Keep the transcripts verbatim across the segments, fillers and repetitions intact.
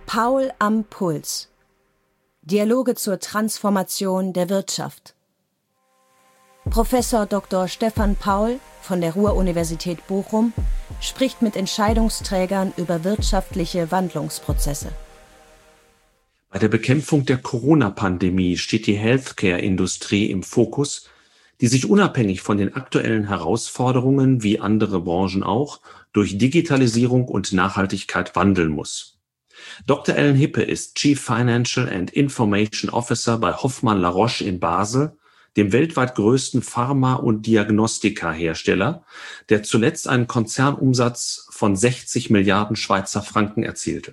Paul am Puls. Dialoge zur Transformation der Wirtschaft. Professor Doktor Stefan Paul von der Ruhr-Universität Bochum spricht mit Entscheidungsträgern über wirtschaftliche Wandlungsprozesse. Bei der Bekämpfung der Corona-Pandemie steht die Healthcare-Industrie im Fokus, die sich unabhängig von den aktuellen Herausforderungen, wie andere Branchen auch, durch Digitalisierung und Nachhaltigkeit wandeln muss. Doktor Ellen Hippe ist Chief Financial and Information Officer bei Hoffmann-La Roche in Basel, dem weltweit größten Pharma- und Diagnostika-Hersteller, der zuletzt einen Konzernumsatz von sechzig Milliarden Schweizer Franken erzielte.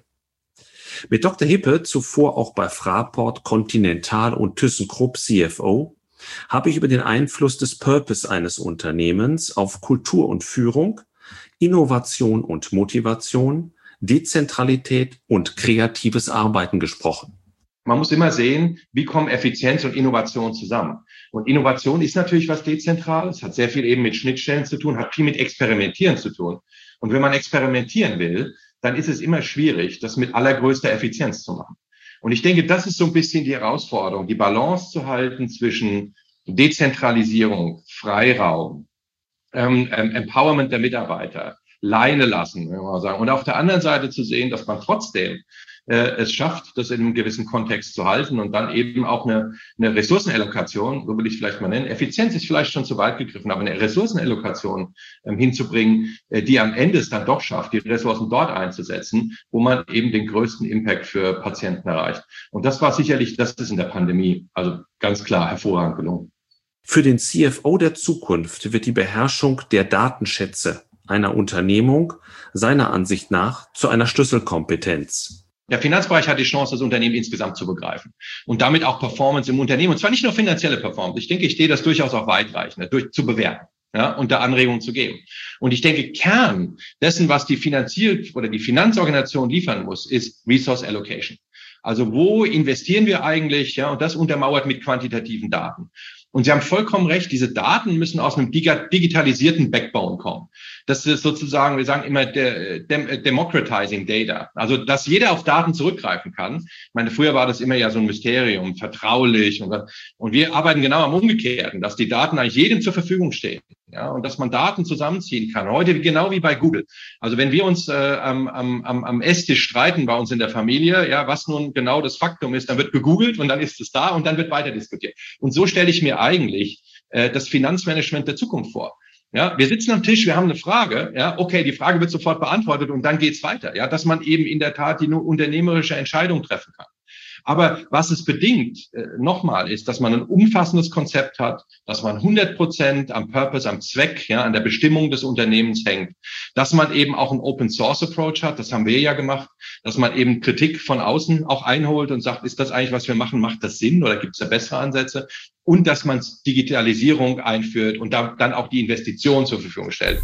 Mit Doktor Hippe, zuvor auch bei Fraport, Continental und ThyssenKrupp C F O, habe ich über den Einfluss des Purpose eines Unternehmens auf Kultur und Führung, Innovation und Motivation, Dezentralität und kreatives Arbeiten gesprochen. Man muss immer sehen, wie kommen Effizienz und Innovation zusammen. Und Innovation ist natürlich was Dezentrales, hat sehr viel eben mit Schnittstellen zu tun, hat viel mit Experimentieren zu tun. Und wenn man experimentieren will, dann ist es immer schwierig, das mit allergrößter Effizienz zu machen. Und ich denke, das ist so ein bisschen die Herausforderung, die Balance zu halten zwischen Dezentralisierung, Freiraum, ähm, Empowerment der Mitarbeiter, Leine lassen, wenn wir mal sagen. Und auf der anderen Seite zu sehen, dass man trotzdem äh, es schafft, das in einem gewissen Kontext zu halten und dann eben auch eine, eine Ressourcenallokation, so will ich es vielleicht mal nennen. Effizienz ist vielleicht schon zu weit gegriffen, aber eine Ressourcenallokation ähm, hinzubringen, äh, die am Ende es dann doch schafft, die Ressourcen dort einzusetzen, wo man eben den größten Impact für Patienten erreicht. Und das war sicherlich, das ist in der Pandemie, also ganz klar hervorragend gelungen. Für den C F O der Zukunft wird die Beherrschung der Datenschätze einer Unternehmung seiner Ansicht nach zu einer Schlüsselkompetenz. Der Finanzbereich hat die Chance, das Unternehmen insgesamt zu begreifen und damit auch Performance im Unternehmen. Und zwar nicht nur finanzielle Performance. Ich denke, ich sehe das durchaus auch weitreichend, durch zu bewerten, ja, und da Anregungen zu geben. Und ich denke, Kern dessen, was die Finanzier- oder die Finanzorganisation liefern muss, ist Resource Allocation. Also wo investieren wir eigentlich? Ja, und das untermauert mit quantitativen Daten. Und Sie haben vollkommen recht, diese Daten müssen aus einem digitalisierten Backbone kommen. Das ist sozusagen, wir sagen immer, der, dem, democratizing data. Also, dass jeder auf Daten zurückgreifen kann. Ich meine, früher war das immer ja so ein Mysterium, vertraulich. Und, und wir arbeiten genau am Umgekehrten, dass die Daten eigentlich jedem zur Verfügung stehen. Ja, und dass man Daten zusammenziehen kann. Heute genau wie bei Google. Also wenn wir uns äh, am, am, am Esstisch streiten bei uns in der Familie, ja, was nun genau das Faktum ist, dann wird gegoogelt und dann ist es da und dann wird weiter diskutiert. Und so stelle ich mir eigentlich äh, das Finanzmanagement der Zukunft vor. Ja, wir sitzen am Tisch, wir haben eine Frage, ja, okay, die Frage wird sofort beantwortet und dann geht's weiter. Ja, dass man eben in der Tat die nur unternehmerische Entscheidung treffen kann. Aber was es bedingt, äh, nochmal, ist, dass man ein umfassendes Konzept hat, dass man hundert Prozent am Purpose, am Zweck, ja, an der Bestimmung des Unternehmens hängt, dass man eben auch einen Open-Source-Approach hat, das haben wir ja gemacht, dass man eben Kritik von außen auch einholt und sagt, ist das eigentlich, was wir machen, macht das Sinn oder gibt es da bessere Ansätze? Und dass man Digitalisierung einführt und da, dann auch die Investition zur Verfügung stellt.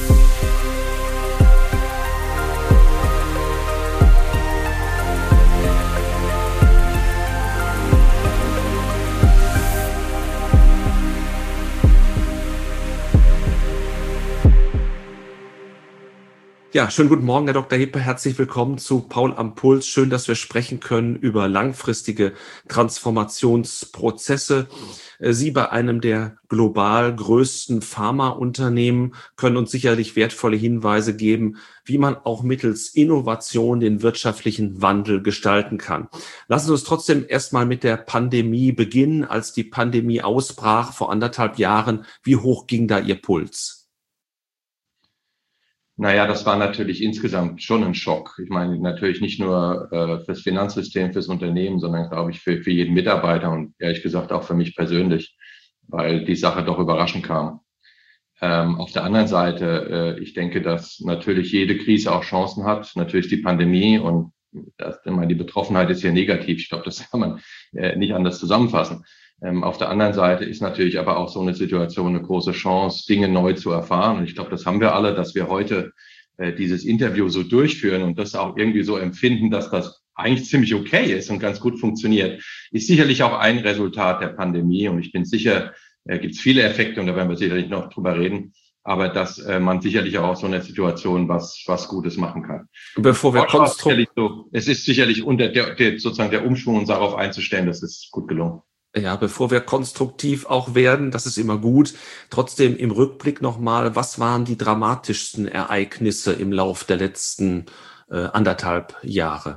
Ja, schönen guten Morgen, Herr Doktor Hippe. Herzlich willkommen zu Paul am Puls. Schön, dass wir sprechen können über langfristige Transformationsprozesse. Sie bei einem der global größten Pharmaunternehmen können uns sicherlich wertvolle Hinweise geben, wie man auch mittels Innovation den wirtschaftlichen Wandel gestalten kann. Lassen Sie uns trotzdem erstmal mit der Pandemie beginnen. Als die Pandemie ausbrach vor anderthalb Jahren, wie hoch ging da Ihr Puls? Naja, das war natürlich insgesamt schon ein Schock. Ich meine, natürlich nicht nur äh, fürs Finanzsystem, fürs Unternehmen, sondern, glaube ich, für, für jeden Mitarbeiter und ehrlich gesagt auch für mich persönlich, weil die Sache doch überraschend kam. Ähm, auf der anderen Seite, äh, ich denke, dass natürlich jede Krise auch Chancen hat. Natürlich die Pandemie und das, ich meine, die Betroffenheit ist hier negativ. Ich glaube, das kann man äh, nicht anders zusammenfassen. Ähm, auf der anderen Seite ist natürlich aber auch so eine Situation eine große Chance, Dinge neu zu erfahren. Und ich glaube, das haben wir alle, dass wir heute äh, dieses Interview so durchführen und das auch irgendwie so empfinden, dass das eigentlich ziemlich okay ist und ganz gut funktioniert, ist sicherlich auch ein Resultat der Pandemie. Und ich bin sicher, äh, gibt es viele Effekte und da werden wir sicherlich noch drüber reden. aber dass äh, man sicherlich auch aus so einer Situation was was Gutes machen kann. Bevor wir konstruktiv, so, es ist sicherlich unter der, der sozusagen der Umschwung, uns darauf einzustellen, das ist gut gelungen. Ja, bevor wir konstruktiv auch werden, das ist immer gut. Trotzdem im Rückblick nochmal, was waren die dramatischsten Ereignisse im Lauf der letzten äh, anderthalb Jahre?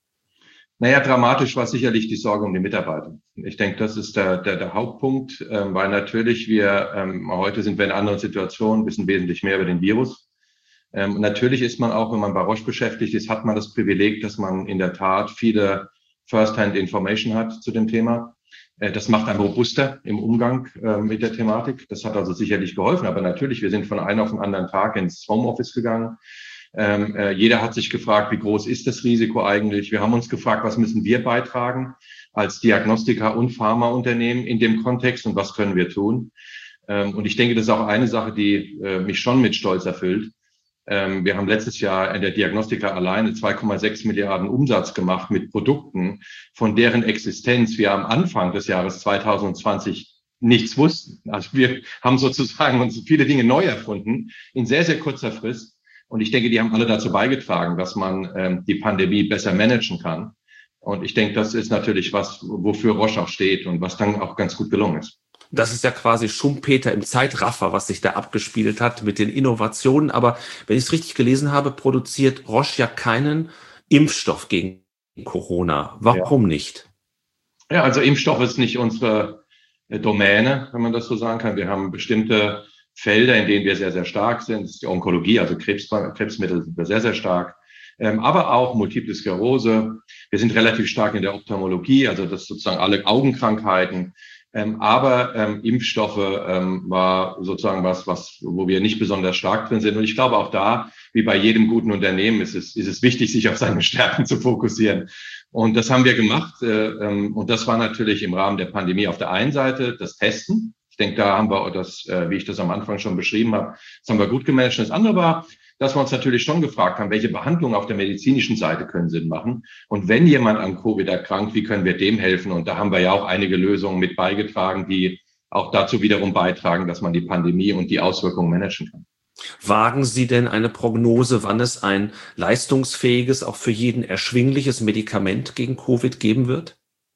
Naja, dramatisch war sicherlich die Sorge um die Mitarbeiter. Ich denke, das ist der, der, der Hauptpunkt, ähm, weil natürlich wir, ähm, heute sind wir in einer anderen Situation, wissen wesentlich mehr über den Virus. Ähm, natürlich ist man auch, wenn man bei Roche beschäftigt ist, hat man das Privileg, dass man in der Tat viele First-Hand-Information hat zu dem Thema. Äh, das macht einen robuster im Umgang äh, mit der Thematik. Das hat also sicherlich geholfen. Aber natürlich, wir sind von einem auf den anderen Tag ins Homeoffice gegangen. Ähm, äh, jeder hat sich gefragt, wie groß ist das Risiko eigentlich? Wir haben uns gefragt, was müssen wir beitragen als Diagnostika- und Pharmaunternehmen in dem Kontext und was können wir tun? Ähm, und ich denke, das ist auch eine Sache, die äh, mich schon mit Stolz erfüllt. Ähm, wir haben letztes Jahr in der Diagnostika alleine zwei Komma sechs Milliarden Umsatz gemacht mit Produkten, von deren Existenz wir am Anfang des Jahres zwanzig zwanzig nichts wussten. Also wir haben sozusagen uns viele Dinge neu erfunden in sehr, sehr kurzer Frist. Und ich denke, die haben alle dazu beigetragen, dass man ähm, die Pandemie besser managen kann. Und ich denke, das ist natürlich was, wofür Roche auch steht und was dann auch ganz gut gelungen ist. Das ist ja quasi Schumpeter im Zeitraffer, was sich da abgespielt hat mit den Innovationen. Aber wenn ich es richtig gelesen habe, produziert Roche ja keinen Impfstoff gegen Corona. Warum ja. nicht? Ja, also Impfstoff ist nicht unsere Domäne, wenn man das so sagen kann. Wir haben bestimmte Felder, in denen wir sehr, sehr stark sind. Das ist die Onkologie, also Krebs, Krebsmittel sind wir sehr, sehr stark. Ähm, aber auch Multiple Sklerose. Wir sind relativ stark in der Ophthalmologie, also das sozusagen alle Augenkrankheiten. Ähm, aber ähm, Impfstoffe ähm, war sozusagen was, was, wo wir nicht besonders stark drin sind. Und ich glaube auch da, wie bei jedem guten Unternehmen, ist es, ist es wichtig, sich auf seine Stärken zu fokussieren. Und das haben wir gemacht. Äh, ähm, und das war natürlich im Rahmen der Pandemie auf der einen Seite das Testen. Ich denke, da haben wir das, äh, wie ich das am Anfang schon beschrieben habe, das haben wir gut gemanagt. Das andere war, dass wir uns natürlich schon gefragt haben, welche Behandlungen auf der medizinischen Seite können Sinn machen. Und wenn jemand an Covid erkrankt, wie können wir dem helfen? Und da haben wir ja auch einige Lösungen mit beigetragen, die auch dazu wiederum beitragen, dass man die Pandemie und die Auswirkungen managen kann. Wagen Sie denn eine Prognose, wann es ein leistungsfähiges, auch für jeden erschwingliches Medikament gegen Covid geben wird?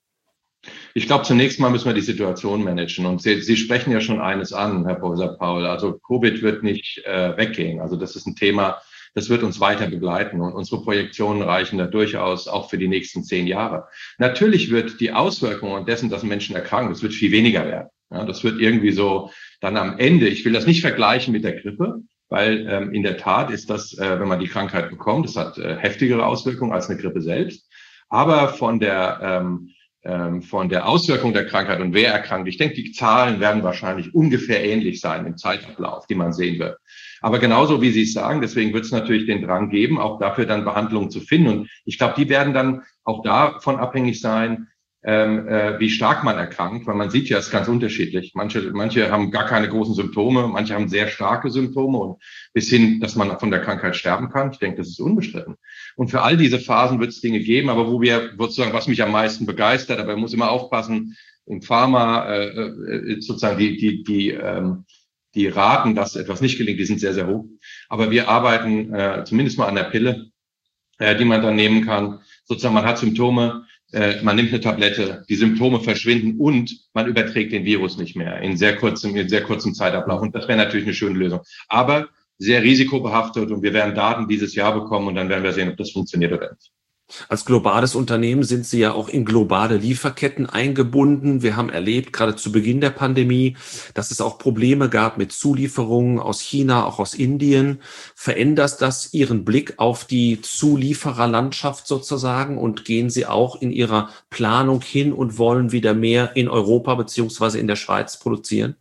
Ich glaube, zunächst mal müssen wir die Situation managen. Und Sie, Sie sprechen ja schon eines an, Herr Professor Paul. Also Covid wird nicht äh, weggehen. Also das ist ein Thema, das wird uns weiter begleiten. Und unsere Projektionen reichen da durchaus auch für die nächsten zehn Jahre. Natürlich wird die Auswirkungen dessen, dass Menschen erkranken, das wird viel weniger werden. Ja, das wird irgendwie so dann am Ende, ich will das nicht vergleichen mit der Grippe, weil ähm, in der Tat ist das, äh, wenn man die Krankheit bekommt, das hat äh, heftigere Auswirkungen als eine Grippe selbst. Aber von der ähm, von der Auswirkung der Krankheit und wer erkrankt. Ich denke, die Zahlen werden wahrscheinlich ungefähr ähnlich sein im Zeitablauf, die man sehen wird. Aber genauso wie Sie es sagen, deswegen wird es natürlich den Drang geben, auch dafür dann Behandlungen zu finden. Und ich glaube, die werden dann auch davon abhängig sein, ähm, äh, wie stark man erkrankt, weil man sieht ja, es ist ganz unterschiedlich. Manche, manche haben gar keine großen Symptome, manche haben sehr starke Symptome und bis hin, dass man von der Krankheit sterben kann. Ich denke, das ist unbestritten. Und für all diese Phasen wird es Dinge geben, aber wo wir sozusagen, was mich am meisten begeistert, aber man muss immer aufpassen, im Pharma äh, äh, sozusagen die die die ähm, die Raten, dass etwas nicht gelingt, die sind sehr sehr hoch. Aber wir arbeiten äh, zumindest mal an der Pille, äh, die man dann nehmen kann. Sozusagen, man hat Symptome, äh, man nimmt eine Tablette, die Symptome verschwinden und man überträgt den Virus nicht mehr in sehr kurzem in sehr kurzem Zeitablauf. Und das wäre natürlich eine schöne Lösung. Aber sehr risikobehaftet und wir werden Daten dieses Jahr bekommen und dann werden wir sehen, ob das funktioniert oder nicht. Als globales Unternehmen sind Sie ja auch in globale Lieferketten eingebunden. Wir haben erlebt, gerade zu Beginn der Pandemie, dass es auch Probleme gab mit Zulieferungen aus China, auch aus Indien. Verändert das Ihren Blick auf die Zuliefererlandschaft sozusagen und gehen Sie auch in Ihrer Planung hin und wollen wieder mehr in Europa beziehungsweise in der Schweiz produzieren?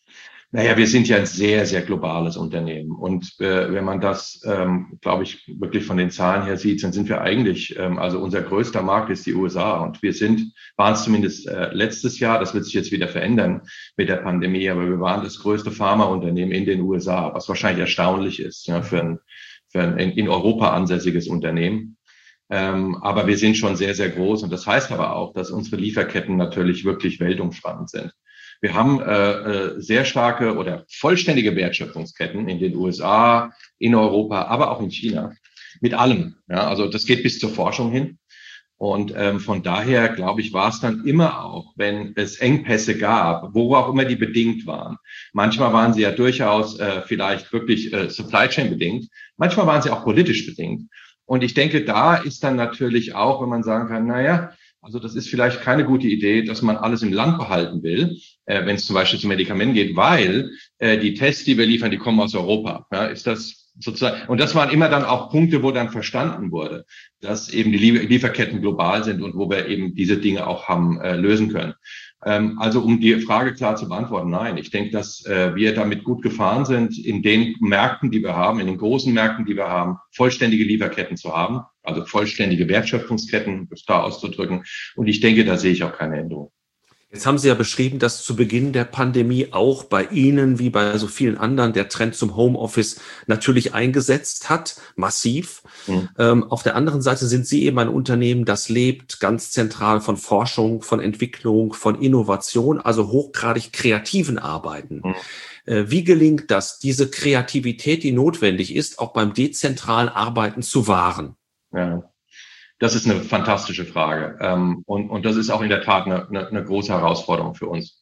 Naja, wir sind ja ein sehr, sehr globales Unternehmen. Und äh, wenn man das, ähm, glaube ich, wirklich von den Zahlen her sieht, dann sind wir eigentlich, ähm, also unser größter Markt ist die U S A. Und wir sind, waren es zumindest äh, letztes Jahr, das wird sich jetzt wieder verändern mit der Pandemie, aber wir waren das größte Pharmaunternehmen in den U S A, was wahrscheinlich erstaunlich ist, ja, für ein, für ein in Europa ansässiges Unternehmen. Ähm, aber wir sind schon sehr, sehr groß. Und das heißt aber auch, dass unsere Lieferketten natürlich wirklich weltumspannend sind. Wir haben äh, sehr starke oder vollständige Wertschöpfungsketten in den U S A, in Europa, aber auch in China. Mit allem. Ja, also das geht bis zur Forschung hin. Und ähm, von daher, glaube ich, war es dann immer auch, wenn es Engpässe gab, wo auch immer die bedingt waren. Manchmal waren sie ja durchaus äh, vielleicht wirklich äh, Supply Chain bedingt. Manchmal waren sie auch politisch bedingt. Und ich denke, da ist dann natürlich auch, wenn man sagen kann, naja, also das ist vielleicht keine gute Idee, dass man alles im Land behalten will, äh, wenn es zum Beispiel zu Medikamenten geht, weil äh, die Tests, die wir liefern, die kommen aus Europa. Ja, ist das sozusagen, und das waren immer dann auch Punkte, wo dann verstanden wurde, dass eben die Lieferketten global sind und wo wir eben diese Dinge auch haben äh, lösen können. Ähm, also um die Frage klar zu beantworten, nein, ich denke, dass äh, wir damit gut gefahren sind, in den Märkten, die wir haben, in den großen Märkten, die wir haben, vollständige Lieferketten zu haben, also vollständige Wertschöpfungsketten, das da auszudrücken. Und ich denke, da sehe ich auch keine Änderung. Jetzt haben Sie ja beschrieben, dass zu Beginn der Pandemie auch bei Ihnen, wie bei so vielen anderen, der Trend zum Homeoffice natürlich eingesetzt hat, massiv. Mhm. Ähm, auf der anderen Seite sind Sie eben ein Unternehmen, das lebt ganz zentral von Forschung, von Entwicklung, von Innovation, also hochgradig kreativen Arbeiten. Mhm. Äh, wie gelingt das, diese Kreativität, die notwendig ist, auch beim dezentralen Arbeiten zu wahren? Ja. Das ist eine fantastische Frage. Ähm, und, und das ist auch in der Tat eine, eine, eine große Herausforderung für uns.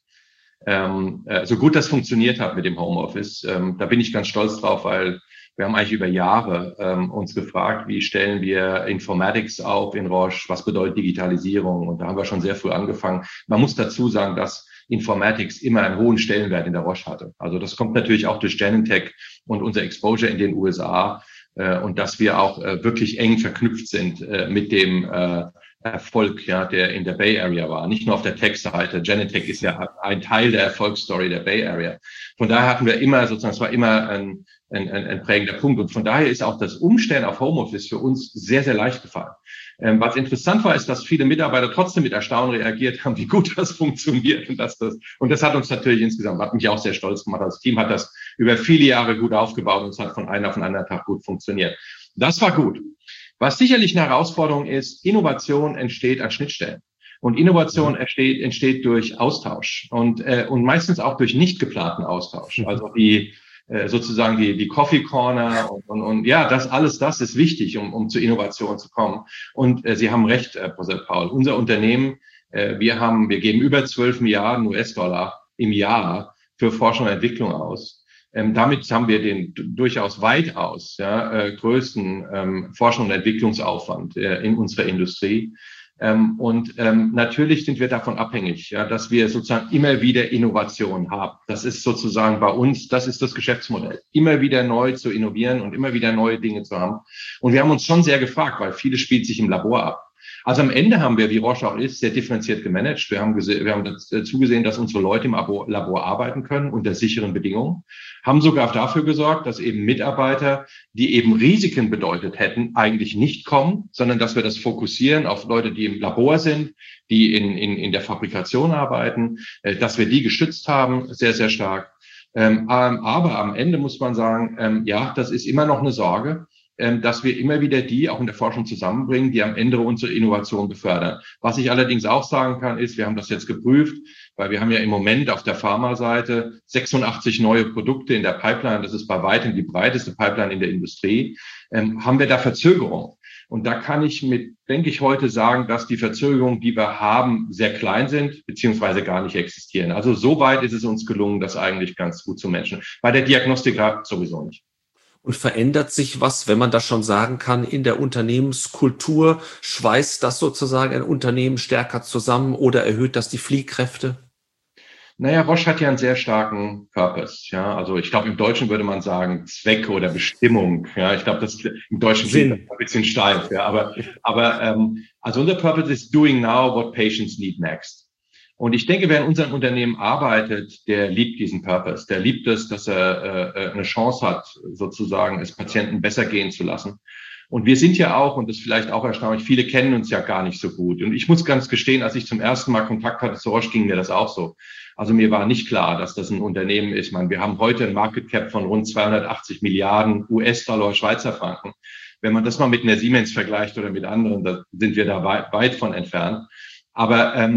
Ähm, äh, so gut das funktioniert hat mit dem Homeoffice, ähm, da bin ich ganz stolz drauf, weil wir haben eigentlich über Jahre ähm, uns gefragt, wie stellen wir Informatics auf in Roche, was bedeutet Digitalisierung? Und da haben wir schon sehr früh angefangen. Man muss dazu sagen, dass Informatics immer einen hohen Stellenwert in der Roche hatte. Also das kommt natürlich auch durch Genentech und unser Exposure in den U S A. Und dass wir auch äh, wirklich eng verknüpft sind äh, mit dem äh, Erfolg, ja, der in der Bay Area war. Nicht nur auf der Tech-Seite. Genentech ist ja ein Teil der Erfolgsstory der Bay Area. Von daher hatten wir immer sozusagen, es war immer ein, ein, ein, ein prägender Punkt. Und von daher ist auch das Umstellen auf Homeoffice für uns sehr, sehr leicht gefallen. Ähm, was interessant war, ist, dass viele Mitarbeiter trotzdem mit Erstaunen reagiert haben, wie gut das funktioniert. Und, dass das, und das hat uns natürlich insgesamt, hat mich auch sehr stolz gemacht. Das Team hat das über viele Jahre gut aufgebaut und es hat von einem auf den anderen Tag gut funktioniert. Das war gut. Was sicherlich eine Herausforderung ist, Innovation entsteht an Schnittstellen. Und Innovation entsteht, entsteht durch Austausch und, äh, und meistens auch durch nicht geplanten Austausch. Also die äh, sozusagen die, die Coffee Corner und, und, und ja, das alles, das ist wichtig, um, um zu Innovation zu kommen. Und äh, Sie haben recht, äh, Professor Paul. Unser Unternehmen, äh, wir haben, wir geben über zwölf Milliarden U S-Dollar im Jahr für Forschung und Entwicklung aus. Ähm, damit haben wir den durchaus weitaus ja, äh, größten ähm, Forschung und Entwicklungsaufwand äh, in unserer Industrie. Ähm, und ähm, natürlich sind wir davon abhängig, ja, dass wir sozusagen immer wieder Innovation haben. Das ist sozusagen bei uns, das ist das Geschäftsmodell. Immer wieder neu zu innovieren und immer wieder neue Dinge zu haben. Und wir haben uns schon sehr gefragt, weil vieles spielt sich im Labor ab. Also am Ende haben wir, wie Roche auch ist, sehr differenziert gemanagt. Wir haben, gese- wir haben dazu gesehen, dass unsere Leute im Labor, Labor arbeiten können unter sicheren Bedingungen, haben sogar dafür gesorgt, dass eben Mitarbeiter, die eben Risiken bedeutet hätten, eigentlich nicht kommen, sondern dass wir das fokussieren auf Leute, die im Labor sind, die in, in, in der Fabrikation arbeiten, äh, dass wir die geschützt haben, sehr, sehr stark. Ähm, aber am Ende muss man sagen, ähm, ja, das ist immer noch eine Sorge, dass wir immer wieder die auch in der Forschung zusammenbringen, die am Ende unsere Innovation befördern. Was ich allerdings auch sagen kann, ist, wir haben das jetzt geprüft, weil wir haben ja im Moment auf der Pharmaseite sechsundachtzig neue Produkte in der Pipeline, das ist bei weitem die breiteste Pipeline in der Industrie, ähm, haben wir da Verzögerungen. Und da kann ich mit, denke ich, heute sagen, dass die Verzögerungen, die wir haben, sehr klein sind, beziehungsweise gar nicht existieren. Also so weit ist es uns gelungen, das eigentlich ganz gut zu managen. Bei der Diagnostik sowieso nicht. Und verändert sich was, wenn man das schon sagen kann, in der Unternehmenskultur? Schweißt das sozusagen ein Unternehmen stärker zusammen oder erhöht das die Fliehkräfte? Naja, Roche hat ja einen sehr starken Purpose. Ja, also ich glaube, im Deutschen würde man sagen Zweck oder Bestimmung. Ja, ich glaube, das im Deutschen klingt das ein bisschen steif. Ja, aber aber ähm, also unser Purpose ist doing now what patients need next. Und ich denke, wer in unserem Unternehmen arbeitet, der liebt diesen Purpose. Der liebt es, dass er äh, eine Chance hat, sozusagen es Patienten besser gehen zu lassen. Und wir sind ja auch, und das ist vielleicht auch erstaunlich, viele kennen uns ja gar nicht so gut. Und ich muss ganz gestehen, als ich zum ersten Mal Kontakt hatte zu Roche, ging mir das auch so. Also mir war nicht klar, dass das ein Unternehmen ist. Ich meine, wir haben heute ein Market Cap von rund zweihundertachtzig Milliarden U S-Dollar, Schweizer Franken. Wenn man das mal mit einer Siemens vergleicht oder mit anderen, da sind wir da weit, weit von entfernt. Aber ähm,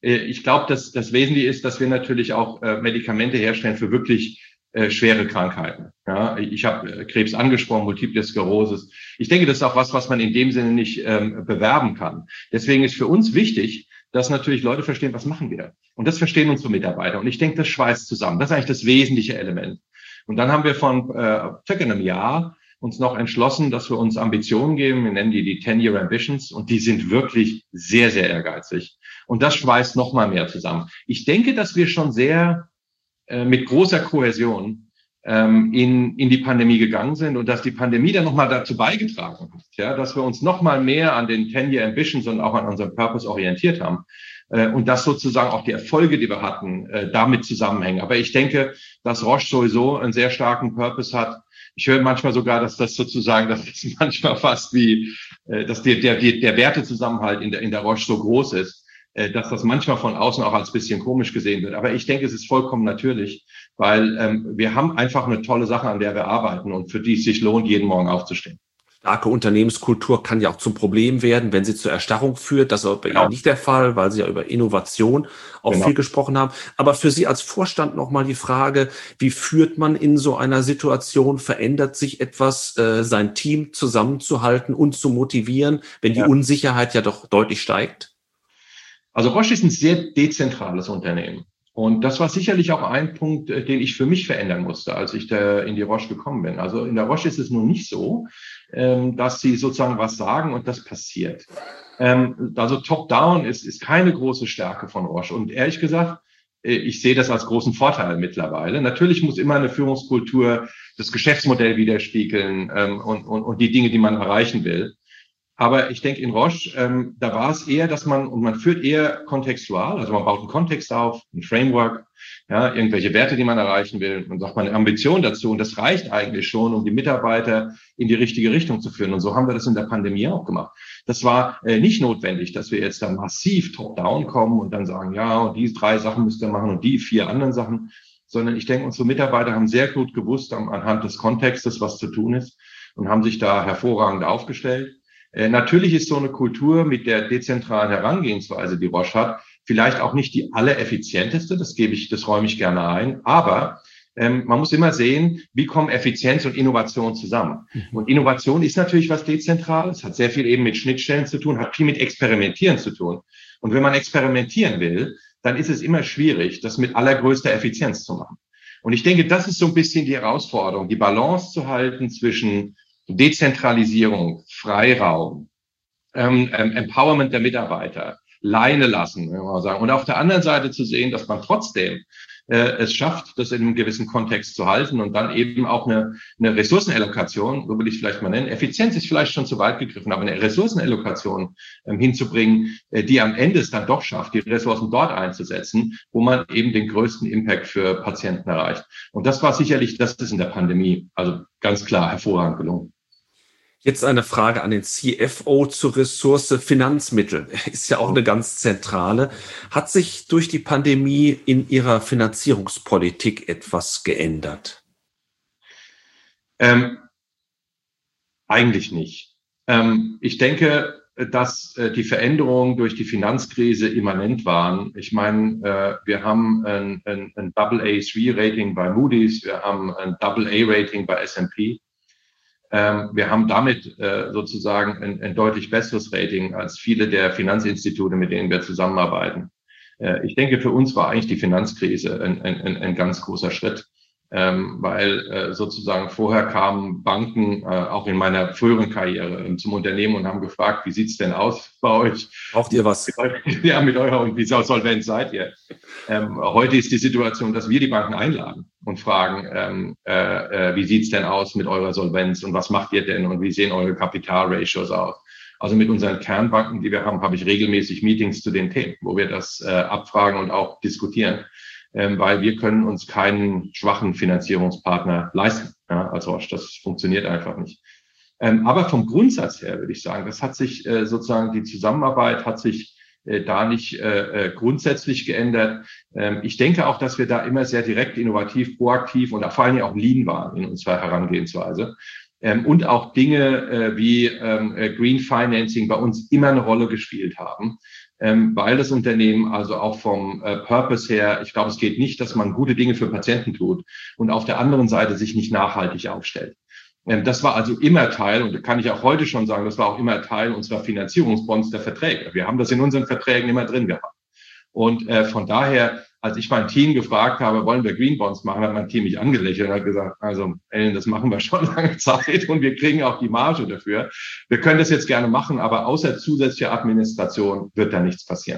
Ich glaube, dass das Wesentliche ist, dass wir natürlich auch Medikamente herstellen für wirklich äh, schwere Krankheiten. Ja, ich habe äh, Krebs angesprochen, Multiple Sklerose. Ich denke, das ist auch was, was man in dem Sinne nicht ähm, bewerben kann. Deswegen ist für uns wichtig, dass natürlich Leute verstehen, was machen wir. Und das verstehen unsere Mitarbeiter. Und ich denke, das schweißt zusammen. Das ist eigentlich das wesentliche Element. Und dann haben wir von äh, circa einem Jahr uns noch entschlossen, dass wir uns Ambitionen geben. Wir nennen die die ten-Year Ambitions. Und die sind wirklich sehr, sehr ehrgeizig. Und das schweißt noch mal mehr zusammen. Ich denke, dass wir schon sehr äh, mit großer Kohäsion ähm, in, in die Pandemie gegangen sind und dass die Pandemie dann noch mal dazu beigetragen hat, ja, dass wir uns noch mal mehr an den ten-Year Ambitions und auch an unserem Purpose orientiert haben. Äh, und dass sozusagen auch die Erfolge, die wir hatten, äh, damit zusammenhängen. Aber ich denke, dass Roche sowieso einen sehr starken Purpose hat. Ich höre manchmal sogar, dass das sozusagen, dass das manchmal fast wie, äh, dass der, der, der Wertezusammenhalt in der, in der Roche so groß ist, äh, dass das manchmal von außen auch als bisschen komisch gesehen wird. Aber ich denke, es ist vollkommen natürlich, weil ähm, wir haben einfach eine tolle Sache, an der wir arbeiten und für die es sich lohnt, jeden Morgen aufzustehen. Starke Unternehmenskultur kann ja auch zum Problem werden, wenn sie zur Erstarrung führt. Das ist bei Ihnen nicht der Fall, weil Sie ja über Innovation auch Genau. viel gesprochen haben. Aber für Sie als Vorstand nochmal die Frage, wie führt man in so einer Situation? Verändert sich etwas, äh, sein Team zusammenzuhalten und zu motivieren, wenn die Ja. Unsicherheit ja doch deutlich steigt? Also Roche ist ein sehr dezentrales Unternehmen. Und das war sicherlich auch ein Punkt, den ich für mich verändern musste, als ich da in die Roche gekommen bin. Also in der Roche ist es nun nicht so, dass sie sozusagen was sagen und das passiert. Also Top-Down ist, ist keine große Stärke von Roche. Und ehrlich gesagt, ich sehe das als großen Vorteil mittlerweile. Natürlich muss immer eine Führungskultur das Geschäftsmodell widerspiegeln und, und, und die Dinge, die man erreichen will. Aber ich denke, in Roche, ähm, da war es eher, dass man, und man führt eher kontextual, also man baut einen Kontext auf, ein Framework, ja, irgendwelche Werte, die man erreichen will, und sagt man eine Ambition dazu, und das reicht eigentlich schon, um die Mitarbeiter in die richtige Richtung zu führen. Und so haben wir das in der Pandemie auch gemacht. Das war äh, nicht notwendig, dass wir jetzt dann massiv top-down kommen und dann sagen, ja, und die drei Sachen müsst ihr machen und die vier anderen Sachen, sondern ich denke, unsere Mitarbeiter haben sehr gut gewusst, anhand des Kontextes, was zu tun ist, und haben sich da hervorragend aufgestellt. Äh, natürlich ist so eine Kultur mit der dezentralen Herangehensweise, die Roche hat, vielleicht auch nicht die allereffizienteste, das gebe ich, das räume ich gerne ein, aber ähm, man muss immer sehen, wie kommen Effizienz und Innovation zusammen. Mhm. Und Innovation ist natürlich was Dezentrales, hat sehr viel eben mit Schnittstellen zu tun, hat viel mit Experimentieren zu tun. Und wenn man experimentieren will, dann ist es immer schwierig, das mit allergrößter Effizienz zu machen. Und ich denke, das ist so ein bisschen die Herausforderung, die Balance zu halten zwischen Dezentralisierung, Freiraum, ähm, Empowerment der Mitarbeiter, Leine lassen, wenn wir mal sagen. Und auf der anderen Seite zu sehen, dass man trotzdem äh, es schafft, das in einem gewissen Kontext zu halten und dann eben auch eine, eine Ressourcenallokation, so will ich es vielleicht mal nennen. Effizienz ist vielleicht schon zu weit gegriffen, aber eine Ressourcenallokation ähm, hinzubringen, äh, die am Ende es dann doch schafft, die Ressourcen dort einzusetzen, wo man eben den größten Impact für Patienten erreicht. Und das war sicherlich, das ist in der Pandemie, also ganz klar hervorragend gelungen. Jetzt eine Frage an den C F O zur Ressource Finanzmittel. Ist ja auch eine ganz zentrale. Hat sich durch die Pandemie in Ihrer Finanzierungspolitik etwas geändert? Ähm, eigentlich nicht. Ähm, ich denke, dass äh, die Veränderungen durch die Finanzkrise immanent waren. Ich meine, äh, wir haben ein, ein, ein Double A drei Rating bei Moody's, wir haben ein Double A Rating bei S and P. Ähm, wir haben damit äh, sozusagen ein, ein deutlich besseres Rating als viele der Finanzinstitute, mit denen wir zusammenarbeiten. Äh, ich denke, für uns war eigentlich die Finanzkrise ein, ein, ein ganz großer Schritt, ähm, weil äh, sozusagen vorher kamen Banken, äh, auch in meiner früheren Karriere, äh, zum Unternehmen und haben gefragt, wie sieht's denn aus bei euch? Braucht ihr was? Ja, mit eurer, und wie solvent seid ihr? Ähm, heute ist die Situation, dass wir die Banken einladen und fragen, ähm, äh, äh, wie sieht's denn aus mit eurer Solvenz und was macht ihr denn und wie sehen eure Kapitalratios aus? Also mit unseren Kernbanken, die wir haben, habe ich regelmäßig Meetings zu den Themen, wo wir das äh, abfragen und auch diskutieren, ähm, weil wir können uns keinen schwachen Finanzierungspartner leisten. Ja, als Roche, das funktioniert einfach nicht. Ähm, aber vom Grundsatz her würde ich sagen, das hat sich äh, sozusagen, die Zusammenarbeit hat sich da nicht äh, grundsätzlich geändert. Ähm, ich denke auch, dass wir da immer sehr direkt, innovativ, proaktiv und vor allem auch lean waren in unserer Herangehensweise. ähm, und auch Dinge äh, wie ähm, Green Financing bei uns immer eine Rolle gespielt haben, ähm, weil das Unternehmen also auch vom äh, Purpose her, ich glaube, es geht nicht, dass man gute Dinge für Patienten tut und auf der anderen Seite sich nicht nachhaltig aufstellt. Ähm, das war also immer Teil, und da kann ich auch heute schon sagen, das war auch immer Teil unserer Finanzierungsbonds der Verträge. Wir haben das in unseren Verträgen immer drin gehabt. Und äh, von daher, als ich mein Team gefragt habe, wollen wir Green Bonds machen, hat mein Team mich angelächelt und hat gesagt, also Ellen, das machen wir schon lange Zeit und wir kriegen auch die Marge dafür. Wir können das jetzt gerne machen, aber außer zusätzlicher Administration wird da nichts passieren.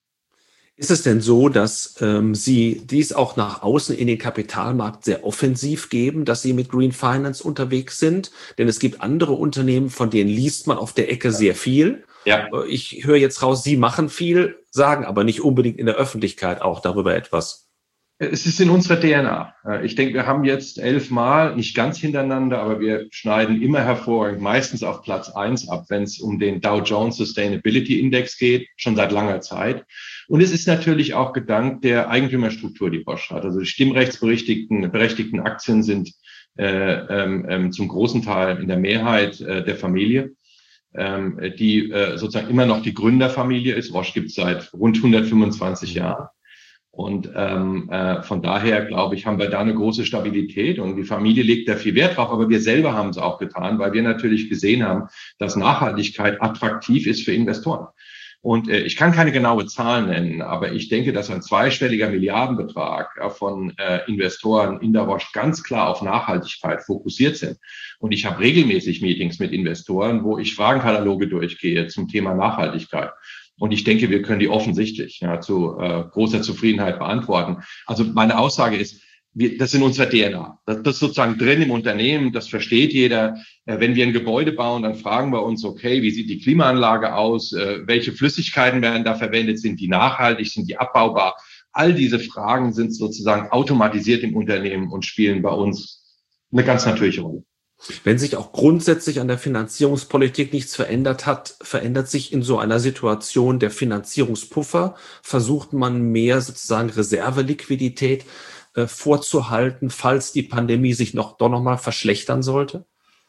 Ist es denn so, dass ähm, Sie dies auch nach außen in den Kapitalmarkt sehr offensiv geben, dass Sie mit Green Finance unterwegs sind? Denn es gibt andere Unternehmen, von denen liest man auf der Ecke sehr viel. Ja. Ich höre jetzt raus, Sie machen viel, sagen aber nicht unbedingt in der Öffentlichkeit auch darüber etwas. Es ist in unserer D N A. Ich denke, wir haben jetzt elfmal, nicht ganz hintereinander, aber wir schneiden immer hervorragend, meistens auf Platz eins ab, wenn es um den Dow Jones Sustainability Index geht, schon seit langer Zeit. Und es ist natürlich auch gedankt der Eigentümerstruktur, die Bosch hat. Also die stimmrechtsberechtigten berechtigten Aktien sind äh, ähm, zum großen Teil in der Mehrheit äh, der Familie, ähm, die äh, sozusagen immer noch die Gründerfamilie ist. Bosch gibt es seit rund hundertfünfundzwanzig Jahren. Und ähm, äh, von daher, glaube ich, haben wir da eine große Stabilität und die Familie legt da viel Wert drauf, aber wir selber haben es auch getan, weil wir natürlich gesehen haben, dass Nachhaltigkeit attraktiv ist für Investoren. Und äh, ich kann keine genaue Zahl nennen, aber ich denke, dass ein zweistelliger Milliardenbetrag äh, von äh, Investoren in der Bosch ganz klar auf Nachhaltigkeit fokussiert sind. Und ich habe regelmäßig Meetings mit Investoren, wo ich Fragenkataloge durchgehe zum Thema Nachhaltigkeit. Und ich denke, wir können die offensichtlich ja, zu äh, großer Zufriedenheit beantworten. Also meine Aussage ist, wir, das ist in unserer D N A. Das, das ist sozusagen drin im Unternehmen, das versteht jeder. Äh, wenn wir ein Gebäude bauen, dann fragen wir uns, okay, wie sieht die Klimaanlage aus? Äh, welche Flüssigkeiten werden da verwendet? Sind die nachhaltig? Sind die abbaubar? All diese Fragen sind sozusagen automatisiert im Unternehmen und spielen bei uns eine ganz natürliche Rolle. Wenn sich auch grundsätzlich an der Finanzierungspolitik nichts verändert hat, verändert sich in so einer Situation der Finanzierungspuffer. Versucht man mehr sozusagen Reserveliquidität äh, vorzuhalten, falls die Pandemie sich noch doch noch mal verschlechtern sollte?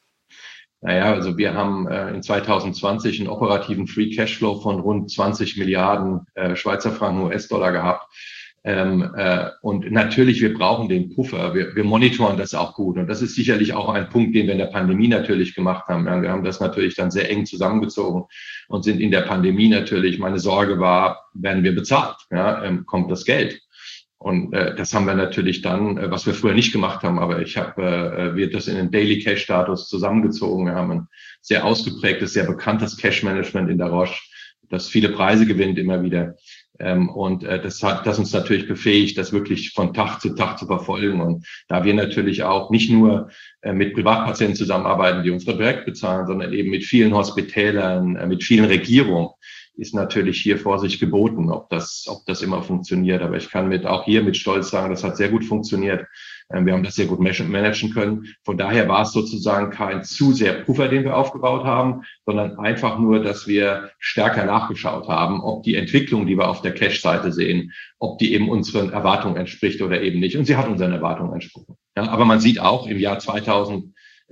Naja, also wir haben äh, in zwanzig zwanzig einen operativen Free Cashflow von rund zwanzig Milliarden äh, Schweizer Franken U S-Dollar gehabt. Ähm, äh, und natürlich, wir brauchen den Puffer. Wir, wir monitoren das auch gut. Und das ist sicherlich auch ein Punkt, den wir in der Pandemie natürlich gemacht haben. Ja, wir haben das natürlich dann sehr eng zusammengezogen und sind in der Pandemie natürlich, meine Sorge war, werden wir bezahlt? Ja, ähm, kommt das Geld? Und äh, das haben wir natürlich dann, äh, was wir früher nicht gemacht haben, aber ich habe, äh, wir das in den Daily Cash Status zusammengezogen. Wir haben ein sehr ausgeprägtes, sehr bekanntes Cash Management in der Roche, das viele Preise gewinnt immer wieder. Ähm, und äh, das hat das uns natürlich befähigt, das wirklich von Tag zu Tag zu verfolgen. Und da wir natürlich auch nicht nur äh, mit Privatpatienten zusammenarbeiten, die uns direkt bezahlen, sondern eben mit vielen Hospitälern, äh, mit vielen Regierungen, ist natürlich hier Vorsicht geboten, ob das, ob das immer funktioniert. Aber ich kann mit auch hier mit Stolz sagen, das hat sehr gut funktioniert. Wir haben das sehr gut managen können. Von daher war es sozusagen kein zu sehr Puffer, den wir aufgebaut haben, sondern einfach nur, dass wir stärker nachgeschaut haben, ob die Entwicklung, die wir auf der Cash-Seite sehen, ob die eben unseren Erwartungen entspricht oder eben nicht. Und sie hat unseren Erwartungen entsprochen. Ja, aber man sieht auch im Jahr zwanzig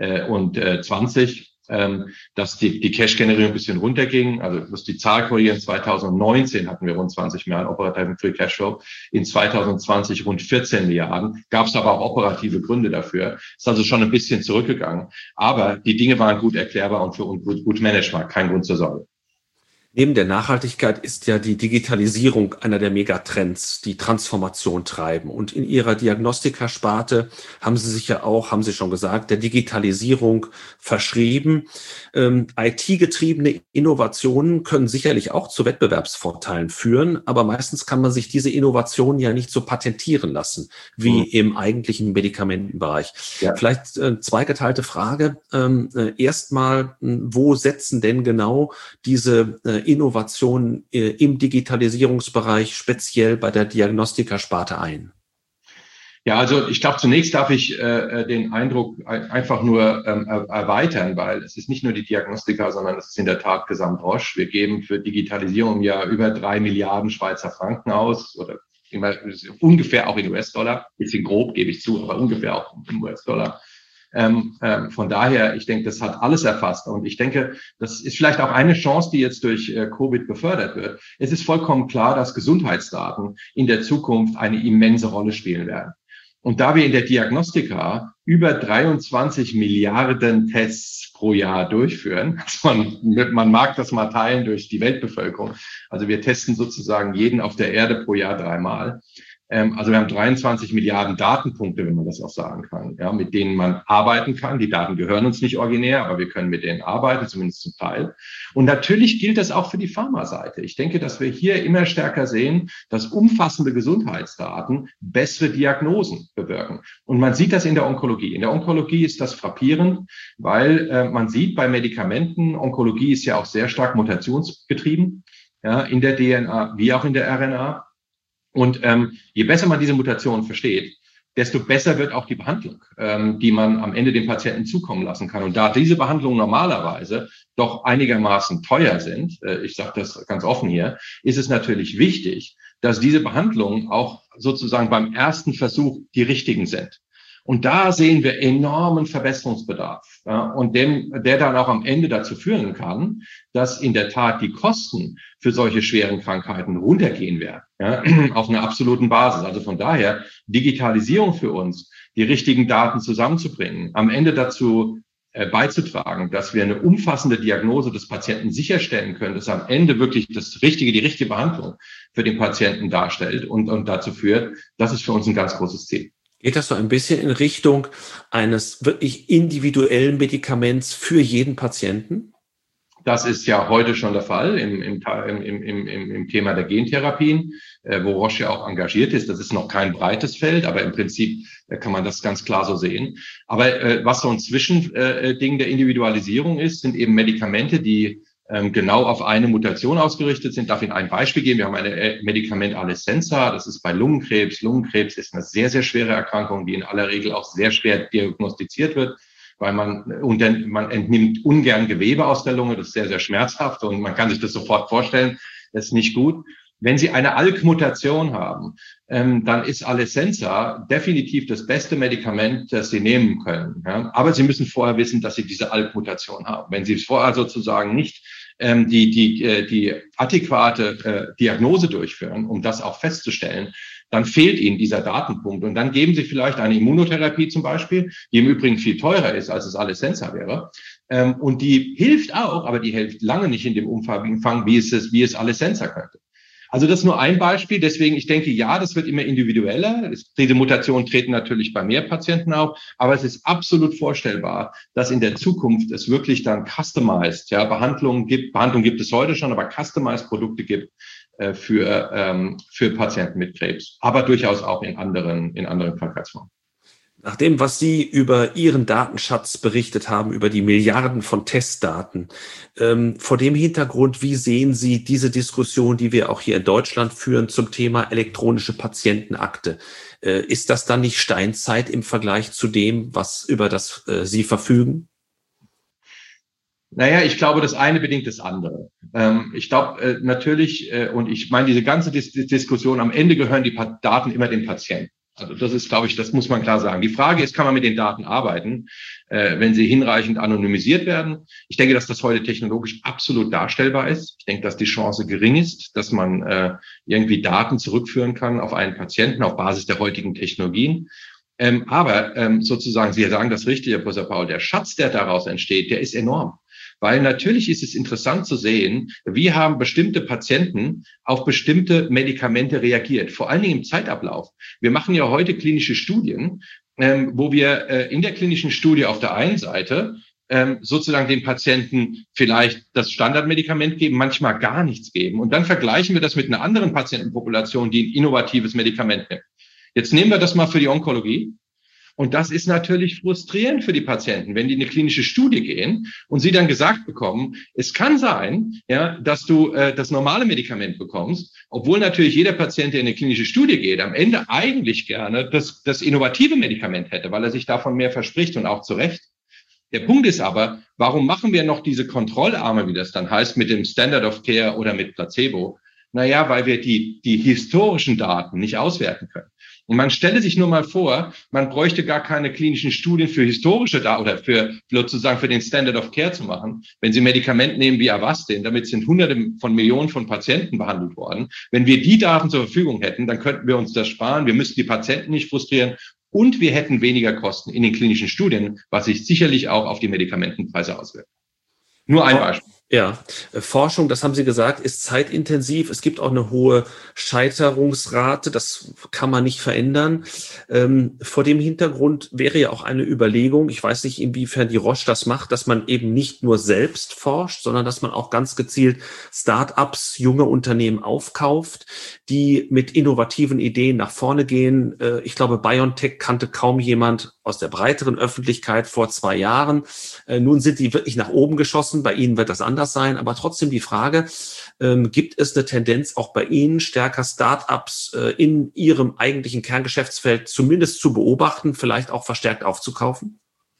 zwanzig, ähm, dass die, die Cash-Generierung ein bisschen runterging. Also muss die Zahl korrigieren. zwanzig neunzehn hatten wir rund zwanzig Milliarden operativen Free Cashflow. In zwanzig zwanzig rund vierzehn Milliarden. Gab es aber auch operative Gründe dafür. Ist also schon ein bisschen zurückgegangen. Aber die Dinge waren gut erklärbar und für uns gut, gut managbar. Kein Grund zur Sorge. Neben der Nachhaltigkeit ist ja die Digitalisierung einer der Megatrends, die Transformation treiben. Und in Ihrer Diagnostikasparte haben Sie sich ja auch, haben Sie schon gesagt, der Digitalisierung verschrieben. Ähm, I T-getriebene Innovationen können sicherlich auch zu Wettbewerbsvorteilen führen, aber meistens kann man sich diese Innovationen ja nicht so patentieren lassen, wie mhm. im eigentlichen Medikamentenbereich. Ja. Vielleicht äh, zweigeteilte Frage. Ähm, äh, Erstmal, wo setzen denn genau diese äh, Innovationen äh, im Digitalisierungsbereich speziell bei der Diagnostikasparte ein? Ja, also ich glaube, zunächst darf ich äh, den Eindruck einfach nur ähm, erweitern, weil es ist nicht nur die Diagnostika, sondern es ist in der Tat gesamt Roche. Wir geben für Digitalisierung ja über drei Milliarden Schweizer Franken aus oder immer, ungefähr auch in U S-Dollar. Bisschen grob, gebe ich zu, aber ungefähr auch in U S-Dollar. Ähm, äh, von daher, ich denke, das hat alles erfasst. Und ich denke, das ist vielleicht auch eine Chance, die jetzt durch äh, Covid befördert wird. Es ist vollkommen klar, dass Gesundheitsdaten in der Zukunft eine immense Rolle spielen werden. Und da wir in der Diagnostika über dreiundzwanzig Milliarden Tests pro Jahr durchführen, also man, man mag das mal teilen durch die Weltbevölkerung, also wir testen sozusagen jeden auf der Erde pro Jahr dreimal. Also wir haben dreiundzwanzig Milliarden Datenpunkte, wenn man das auch sagen kann, ja, mit denen man arbeiten kann. Die Daten gehören uns nicht originär, aber wir können mit denen arbeiten, zumindest zum Teil. Und natürlich gilt das auch für die Pharmaseite. Ich denke, dass wir hier immer stärker sehen, dass umfassende Gesundheitsdaten bessere Diagnosen bewirken. Und man sieht das in der Onkologie. In der Onkologie ist das frappierend, weil äh, man sieht bei Medikamenten, Onkologie ist ja auch sehr stark mutationsgetrieben, ja, in der D N A wie auch in der R N A. Und ähm, je besser man diese Mutation versteht, desto besser wird auch die Behandlung, ähm, die man am Ende dem Patienten zukommen lassen kann. Und da diese Behandlungen normalerweise doch einigermaßen teuer sind, äh, ich sage das ganz offen hier, ist es natürlich wichtig, dass diese Behandlungen auch sozusagen beim ersten Versuch die richtigen sind. Und da sehen wir enormen Verbesserungsbedarf, ja, und dem, der dann auch am Ende dazu führen kann, dass in der Tat die Kosten für solche schweren Krankheiten runtergehen werden, ja, auf einer absoluten Basis. Also von daher Digitalisierung für uns, die richtigen Daten zusammenzubringen, am Ende dazu äh, beizutragen, dass wir eine umfassende Diagnose des Patienten sicherstellen können, dass am Ende wirklich das richtige, die richtige Behandlung für den Patienten darstellt und, und dazu führt, das ist für uns ein ganz großes Ziel. Geht das so ein bisschen in Richtung eines wirklich individuellen Medikaments für jeden Patienten? Das ist ja heute schon der Fall im, im, im, im, im Thema der Gentherapien, äh, wo Roche ja auch engagiert ist. Das ist noch kein breites Feld, aber im Prinzip äh, kann man das ganz klar so sehen. Aber äh, was so ein Zwischending äh, der Individualisierung ist, sind eben Medikamente, die genau auf eine Mutation ausgerichtet sind. Ich darf Ihnen ein Beispiel geben. Wir haben ein Medikament Alecensa, das ist bei Lungenkrebs. Lungenkrebs ist eine sehr, sehr schwere Erkrankung, die in aller Regel auch sehr schwer diagnostiziert wird, weil man, und dann, man entnimmt ungern Gewebe aus der Lunge. Das ist sehr, sehr schmerzhaft und man kann sich das sofort vorstellen. Das ist nicht gut. Wenn Sie eine A L K-Mutation haben, ähm, dann ist Alecensa definitiv das beste Medikament, das Sie nehmen können. Ja? Aber Sie müssen vorher wissen, dass Sie diese A L K-Mutation haben. Wenn Sie vorher sozusagen nicht ähm, die, die, äh, die adäquate äh, Diagnose durchführen, um das auch festzustellen, dann fehlt Ihnen dieser Datenpunkt. Und dann geben Sie vielleicht eine Immunotherapie zum Beispiel, die im Übrigen viel teurer ist, als es Alecensa wäre. Ähm, und die hilft auch, aber die hilft lange nicht in dem Umfang, wie es, wie es Alecensa könnte. Also das ist nur ein Beispiel. Deswegen, ich denke, ja, das wird immer individueller. Diese Mutationen treten natürlich bei mehr Patienten auf. Aber es ist absolut vorstellbar, dass in der Zukunft es wirklich dann customized, ja, Behandlungen gibt. Behandlung gibt es heute schon, aber customized Produkte gibt äh, für, ähm, für Patienten mit Krebs. Aber durchaus auch in anderen, in anderen Krankheitsformen. Nach dem, was Sie über Ihren Datenschatz berichtet haben, über die Milliarden von Testdaten, ähm, vor dem Hintergrund, wie sehen Sie diese Diskussion, die wir auch hier in Deutschland führen zum Thema elektronische Patientenakte? Äh, ist das dann nicht Steinzeit im Vergleich zu dem, was über das äh, Sie verfügen? Naja, ich glaube, das eine bedingt das andere. Ähm, ich glaube äh, natürlich, äh, und ich meine, diese ganze Dis- Diskussion, am Ende gehören die pa- Daten immer dem Patienten. Also das ist, glaube ich, das muss man klar sagen. Die Frage ist, kann man mit den Daten arbeiten, äh, wenn sie hinreichend anonymisiert werden? Ich denke, dass das heute technologisch absolut darstellbar ist. Ich denke, dass die Chance gering ist, dass man äh, irgendwie Daten zurückführen kann auf einen Patienten auf Basis der heutigen Technologien. Ähm, aber ähm, sozusagen, Sie sagen das richtig, Herr Professor Paul, der Schatz, der daraus entsteht, der ist enorm. Weil natürlich ist es interessant zu sehen, wie haben bestimmte Patienten auf bestimmte Medikamente reagiert, vor allen Dingen im Zeitablauf. Wir machen ja heute klinische Studien, ähm, wo wir äh, in der klinischen Studie auf der einen Seite ähm, sozusagen den Patienten vielleicht das Standardmedikament geben, manchmal gar nichts geben. Und dann vergleichen wir das mit einer anderen Patientenpopulation, die ein innovatives Medikament nimmt. Jetzt nehmen wir das mal für die Onkologie. Und das ist natürlich frustrierend für die Patienten, wenn die in eine klinische Studie gehen und sie dann gesagt bekommen, es kann sein, ja, dass du äh, das normale Medikament bekommst, obwohl natürlich jeder Patient, der in eine klinische Studie geht, am Ende eigentlich gerne das, das innovative Medikament hätte, weil er sich davon mehr verspricht und auch zu Recht. Der Punkt ist aber, warum machen wir noch diese Kontrollarme, wie das dann heißt, mit dem Standard of Care oder mit Placebo? Naja, weil wir die, die historischen Daten nicht auswerten können. Und man stelle sich nur mal vor, man bräuchte gar keine klinischen Studien für historische da oder für sozusagen für den Standard of Care zu machen. Wenn Sie ein Medikament nehmen wie Avastin, damit sind Hunderte von Millionen von Patienten behandelt worden. Wenn wir die Daten zur Verfügung hätten, dann könnten wir uns das sparen. Wir müssten die Patienten nicht frustrieren und wir hätten weniger Kosten in den klinischen Studien, was sich sicherlich auch auf die Medikamentenpreise auswirkt. Nur ein Beispiel. Ja, Forschung, das haben Sie gesagt, ist zeitintensiv. Es gibt auch eine hohe Scheiterungsrate. Das kann man nicht verändern. Ähm, vor dem Hintergrund wäre ja auch eine Überlegung, ich weiß nicht, inwiefern die Roche das macht, dass man eben nicht nur selbst forscht, sondern dass man auch ganz gezielt Start-ups, junge Unternehmen aufkauft, die mit innovativen Ideen nach vorne gehen. Äh, ich glaube, BioNTech kannte kaum jemand aus der breiteren Öffentlichkeit vor zwei Jahren. Äh, nun sind die wirklich nach oben geschossen. Bei Ihnen wird das anders sein, aber trotzdem die Frage, ähm, gibt es eine Tendenz auch bei Ihnen stärker Start-ups äh, in Ihrem eigentlichen Kerngeschäftsfeld zumindest zu beobachten, vielleicht auch verstärkt aufzukaufen?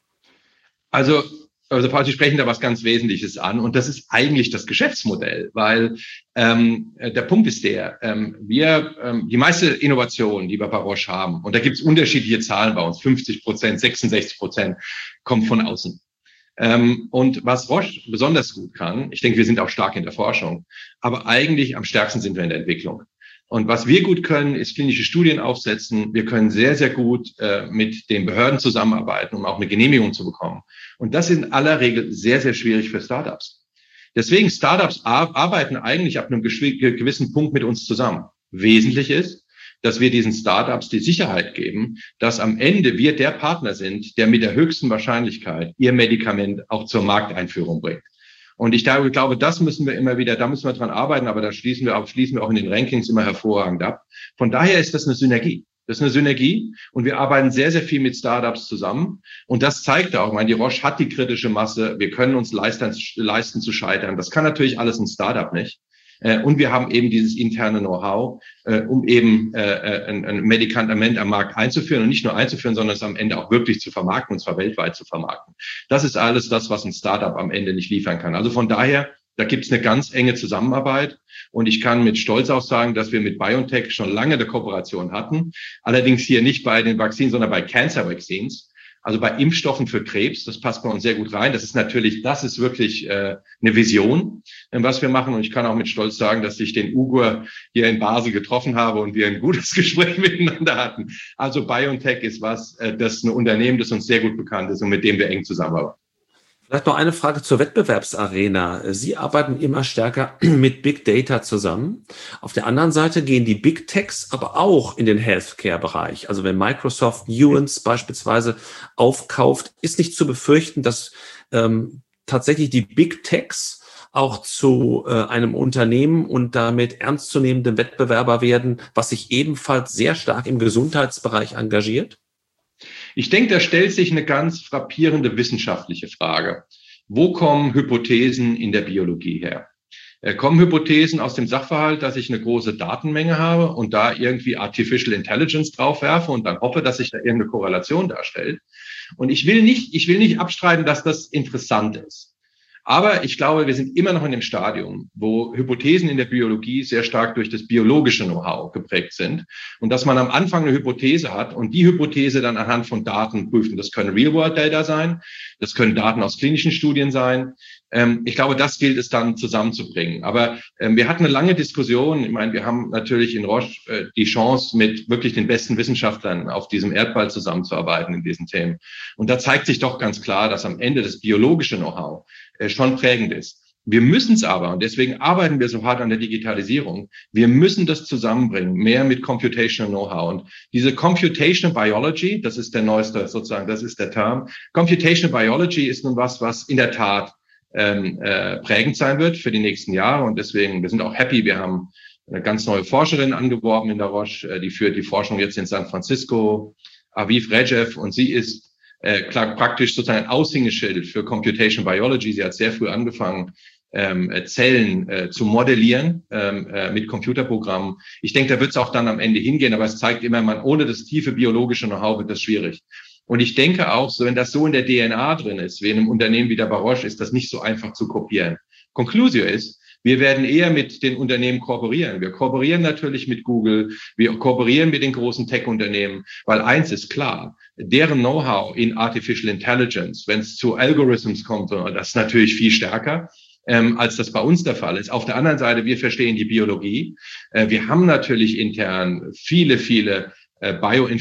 Also, also Paul, Sie sprechen da was ganz Wesentliches an und das ist eigentlich das Geschäftsmodell, weil ähm, der Punkt ist der, ähm, wir, ähm, die meiste Innovation, die wir bei Roche haben, und da gibt es unterschiedliche Zahlen bei uns, fünfzig Prozent, sechsundsechzig Prozent, kommt von außen. Ähm, und was Roche besonders gut kann, ich denke, wir sind auch stark in der Forschung, aber eigentlich am stärksten sind wir in der Entwicklung. Und was wir gut können, ist klinische Studien aufsetzen. Wir können sehr, sehr gut äh, mit den Behörden zusammenarbeiten, um auch eine Genehmigung zu bekommen. Und das ist in aller Regel sehr, sehr schwierig für Startups. Deswegen, Startups ar- arbeiten eigentlich ab einem geschw- gewissen Punkt mit uns zusammen. Wesentlich ist, dass wir diesen Startups die Sicherheit geben, dass am Ende wir der Partner sind, der mit der höchsten Wahrscheinlichkeit ihr Medikament auch zur Markteinführung bringt. Und ich glaube, das müssen wir immer wieder, da müssen wir dran arbeiten, aber da schließen wir auch, schließen wir auch in den Rankings immer hervorragend ab. Von daher ist das eine Synergie. Das ist eine Synergie und wir arbeiten sehr, sehr viel mit Startups zusammen. Und das zeigt auch, ich meine, die Roche hat die kritische Masse. Wir können uns leisten, leisten zu scheitern. Das kann natürlich alles ein Startup nicht. Und wir haben eben dieses interne Know-how, um eben ein, ein Medikament am Markt einzuführen und nicht nur einzuführen, sondern es am Ende auch wirklich zu vermarkten, und zwar weltweit zu vermarkten. Das ist alles das, was ein Startup am Ende nicht liefern kann. Also von daher, da gibt es eine ganz enge Zusammenarbeit und ich kann mit Stolz auch sagen, dass wir mit BioNTech schon lange eine Kooperation hatten. Allerdings hier nicht bei den Vaccines, sondern bei Cancer Vaccines. Also bei Impfstoffen für Krebs, das passt bei uns sehr gut rein. Das ist natürlich, das ist wirklich äh, eine Vision, äh, was wir machen. Und ich kann auch mit Stolz sagen, dass ich den Ugur hier in Basel getroffen habe und wir ein gutes Gespräch miteinander hatten. Also BioNTech ist was, äh, das ist ein Unternehmen, das uns sehr gut bekannt ist und mit dem wir eng zusammenarbeiten. Vielleicht noch eine Frage zur Wettbewerbsarena. Sie arbeiten immer stärker mit Big Data zusammen. Auf der anderen Seite gehen die Big Techs aber auch in den Healthcare-Bereich. Also wenn Microsoft Nuance beispielsweise aufkauft, ist nicht zu befürchten, dass ähm, tatsächlich die Big Techs auch zu äh, einem Unternehmen und damit ernstzunehmendem Wettbewerber werden, was sich ebenfalls sehr stark im Gesundheitsbereich engagiert? Ich denke, da stellt sich eine ganz frappierende wissenschaftliche Frage. Wo kommen Hypothesen in der Biologie her? Äh, kommen Hypothesen aus dem Sachverhalt, dass ich eine große Datenmenge habe und da irgendwie Artificial Intelligence draufwerfe und dann hoffe, dass sich da irgendeine Korrelation darstellt? Und ich will nicht, ich will nicht abstreiten, dass das interessant ist. Aber ich glaube, wir sind immer noch in dem Stadium, wo Hypothesen in der Biologie sehr stark durch das biologische Know-how geprägt sind und dass man am Anfang eine Hypothese hat und die Hypothese dann anhand von Daten prüft. Das können Real-World-Data sein, das können Daten aus klinischen Studien sein. Ähm, ich glaube, das gilt es dann zusammenzubringen. Aber ähm, wir hatten eine lange Diskussion. Ich meine, wir haben natürlich in Roche äh, die Chance, mit wirklich den besten Wissenschaftlern auf diesem Erdball zusammenzuarbeiten in diesen Themen. Und da zeigt sich doch ganz klar, dass am Ende das biologische Know-how äh, schon prägend ist. Wir müssen es aber, und deswegen arbeiten wir so hart an der Digitalisierung, wir müssen das zusammenbringen, mehr mit Computational Know-how. Und diese Computational Biology, das ist der neueste, sozusagen, das ist der Term. Computational Biology ist nun was, was in der Tat ähm, äh, prägend sein wird für die nächsten Jahre. Und deswegen, wir sind auch happy, wir haben eine ganz neue Forscherin angeworben in der Roche, äh, die führt die Forschung jetzt in San Francisco, Aviv Regev, und sie ist Äh, klar, praktisch sozusagen ein Aushängeschild für Computational Biology. Sie hat sehr früh angefangen, ähm, Zellen äh, zu modellieren ähm, äh, mit Computerprogrammen. Ich denke, da wird es auch dann am Ende hingehen, aber es zeigt immer, man ohne das tiefe biologische Know-how wird das schwierig. Und ich denke auch, so, wenn das so in der D N A drin ist, wie in einem Unternehmen wie der Roche, ist das nicht so einfach zu kopieren. Conclusio ist, Wir werden eher mit den Unternehmen kooperieren. Wir kooperieren natürlich mit Google, wir kooperieren mit den großen Tech-Unternehmen, weil eins ist klar, deren Know-how in Artificial Intelligence, wenn es zu Algorithms kommt, das ist natürlich viel stärker. Ähm, als das bei uns der Fall ist. Auf der anderen Seite, wir verstehen die Biologie. Äh, wir haben natürlich intern viele, viele äh,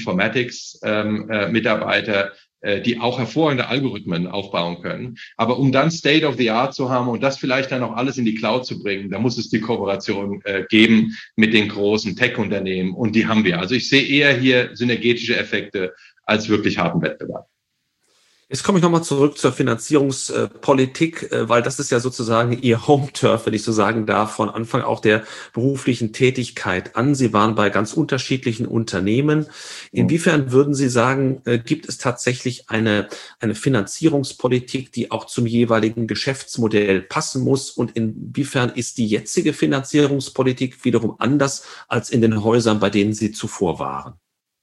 Bioinformatics-Mitarbeiter, ähm, äh, die auch hervorragende Algorithmen aufbauen können. Aber um dann State of the Art zu haben und das vielleicht dann auch alles in die Cloud zu bringen, da muss es die Kooperation äh, geben mit den großen Tech-Unternehmen und die haben wir. Also ich sehe eher hier synergetische Effekte als wirklich harten Wettbewerb. Jetzt komme ich nochmal zurück zur Finanzierungspolitik, weil das ist ja sozusagen Ihr Home-Turf, wenn ich so sagen darf, von Anfang auch der beruflichen Tätigkeit an. Sie waren bei ganz unterschiedlichen Unternehmen. Inwiefern würden Sie sagen, gibt es tatsächlich eine, eine Finanzierungspolitik, die auch zum jeweiligen Geschäftsmodell passen muss? Und inwiefern ist die jetzige Finanzierungspolitik wiederum anders als in den Häusern, bei denen Sie zuvor waren?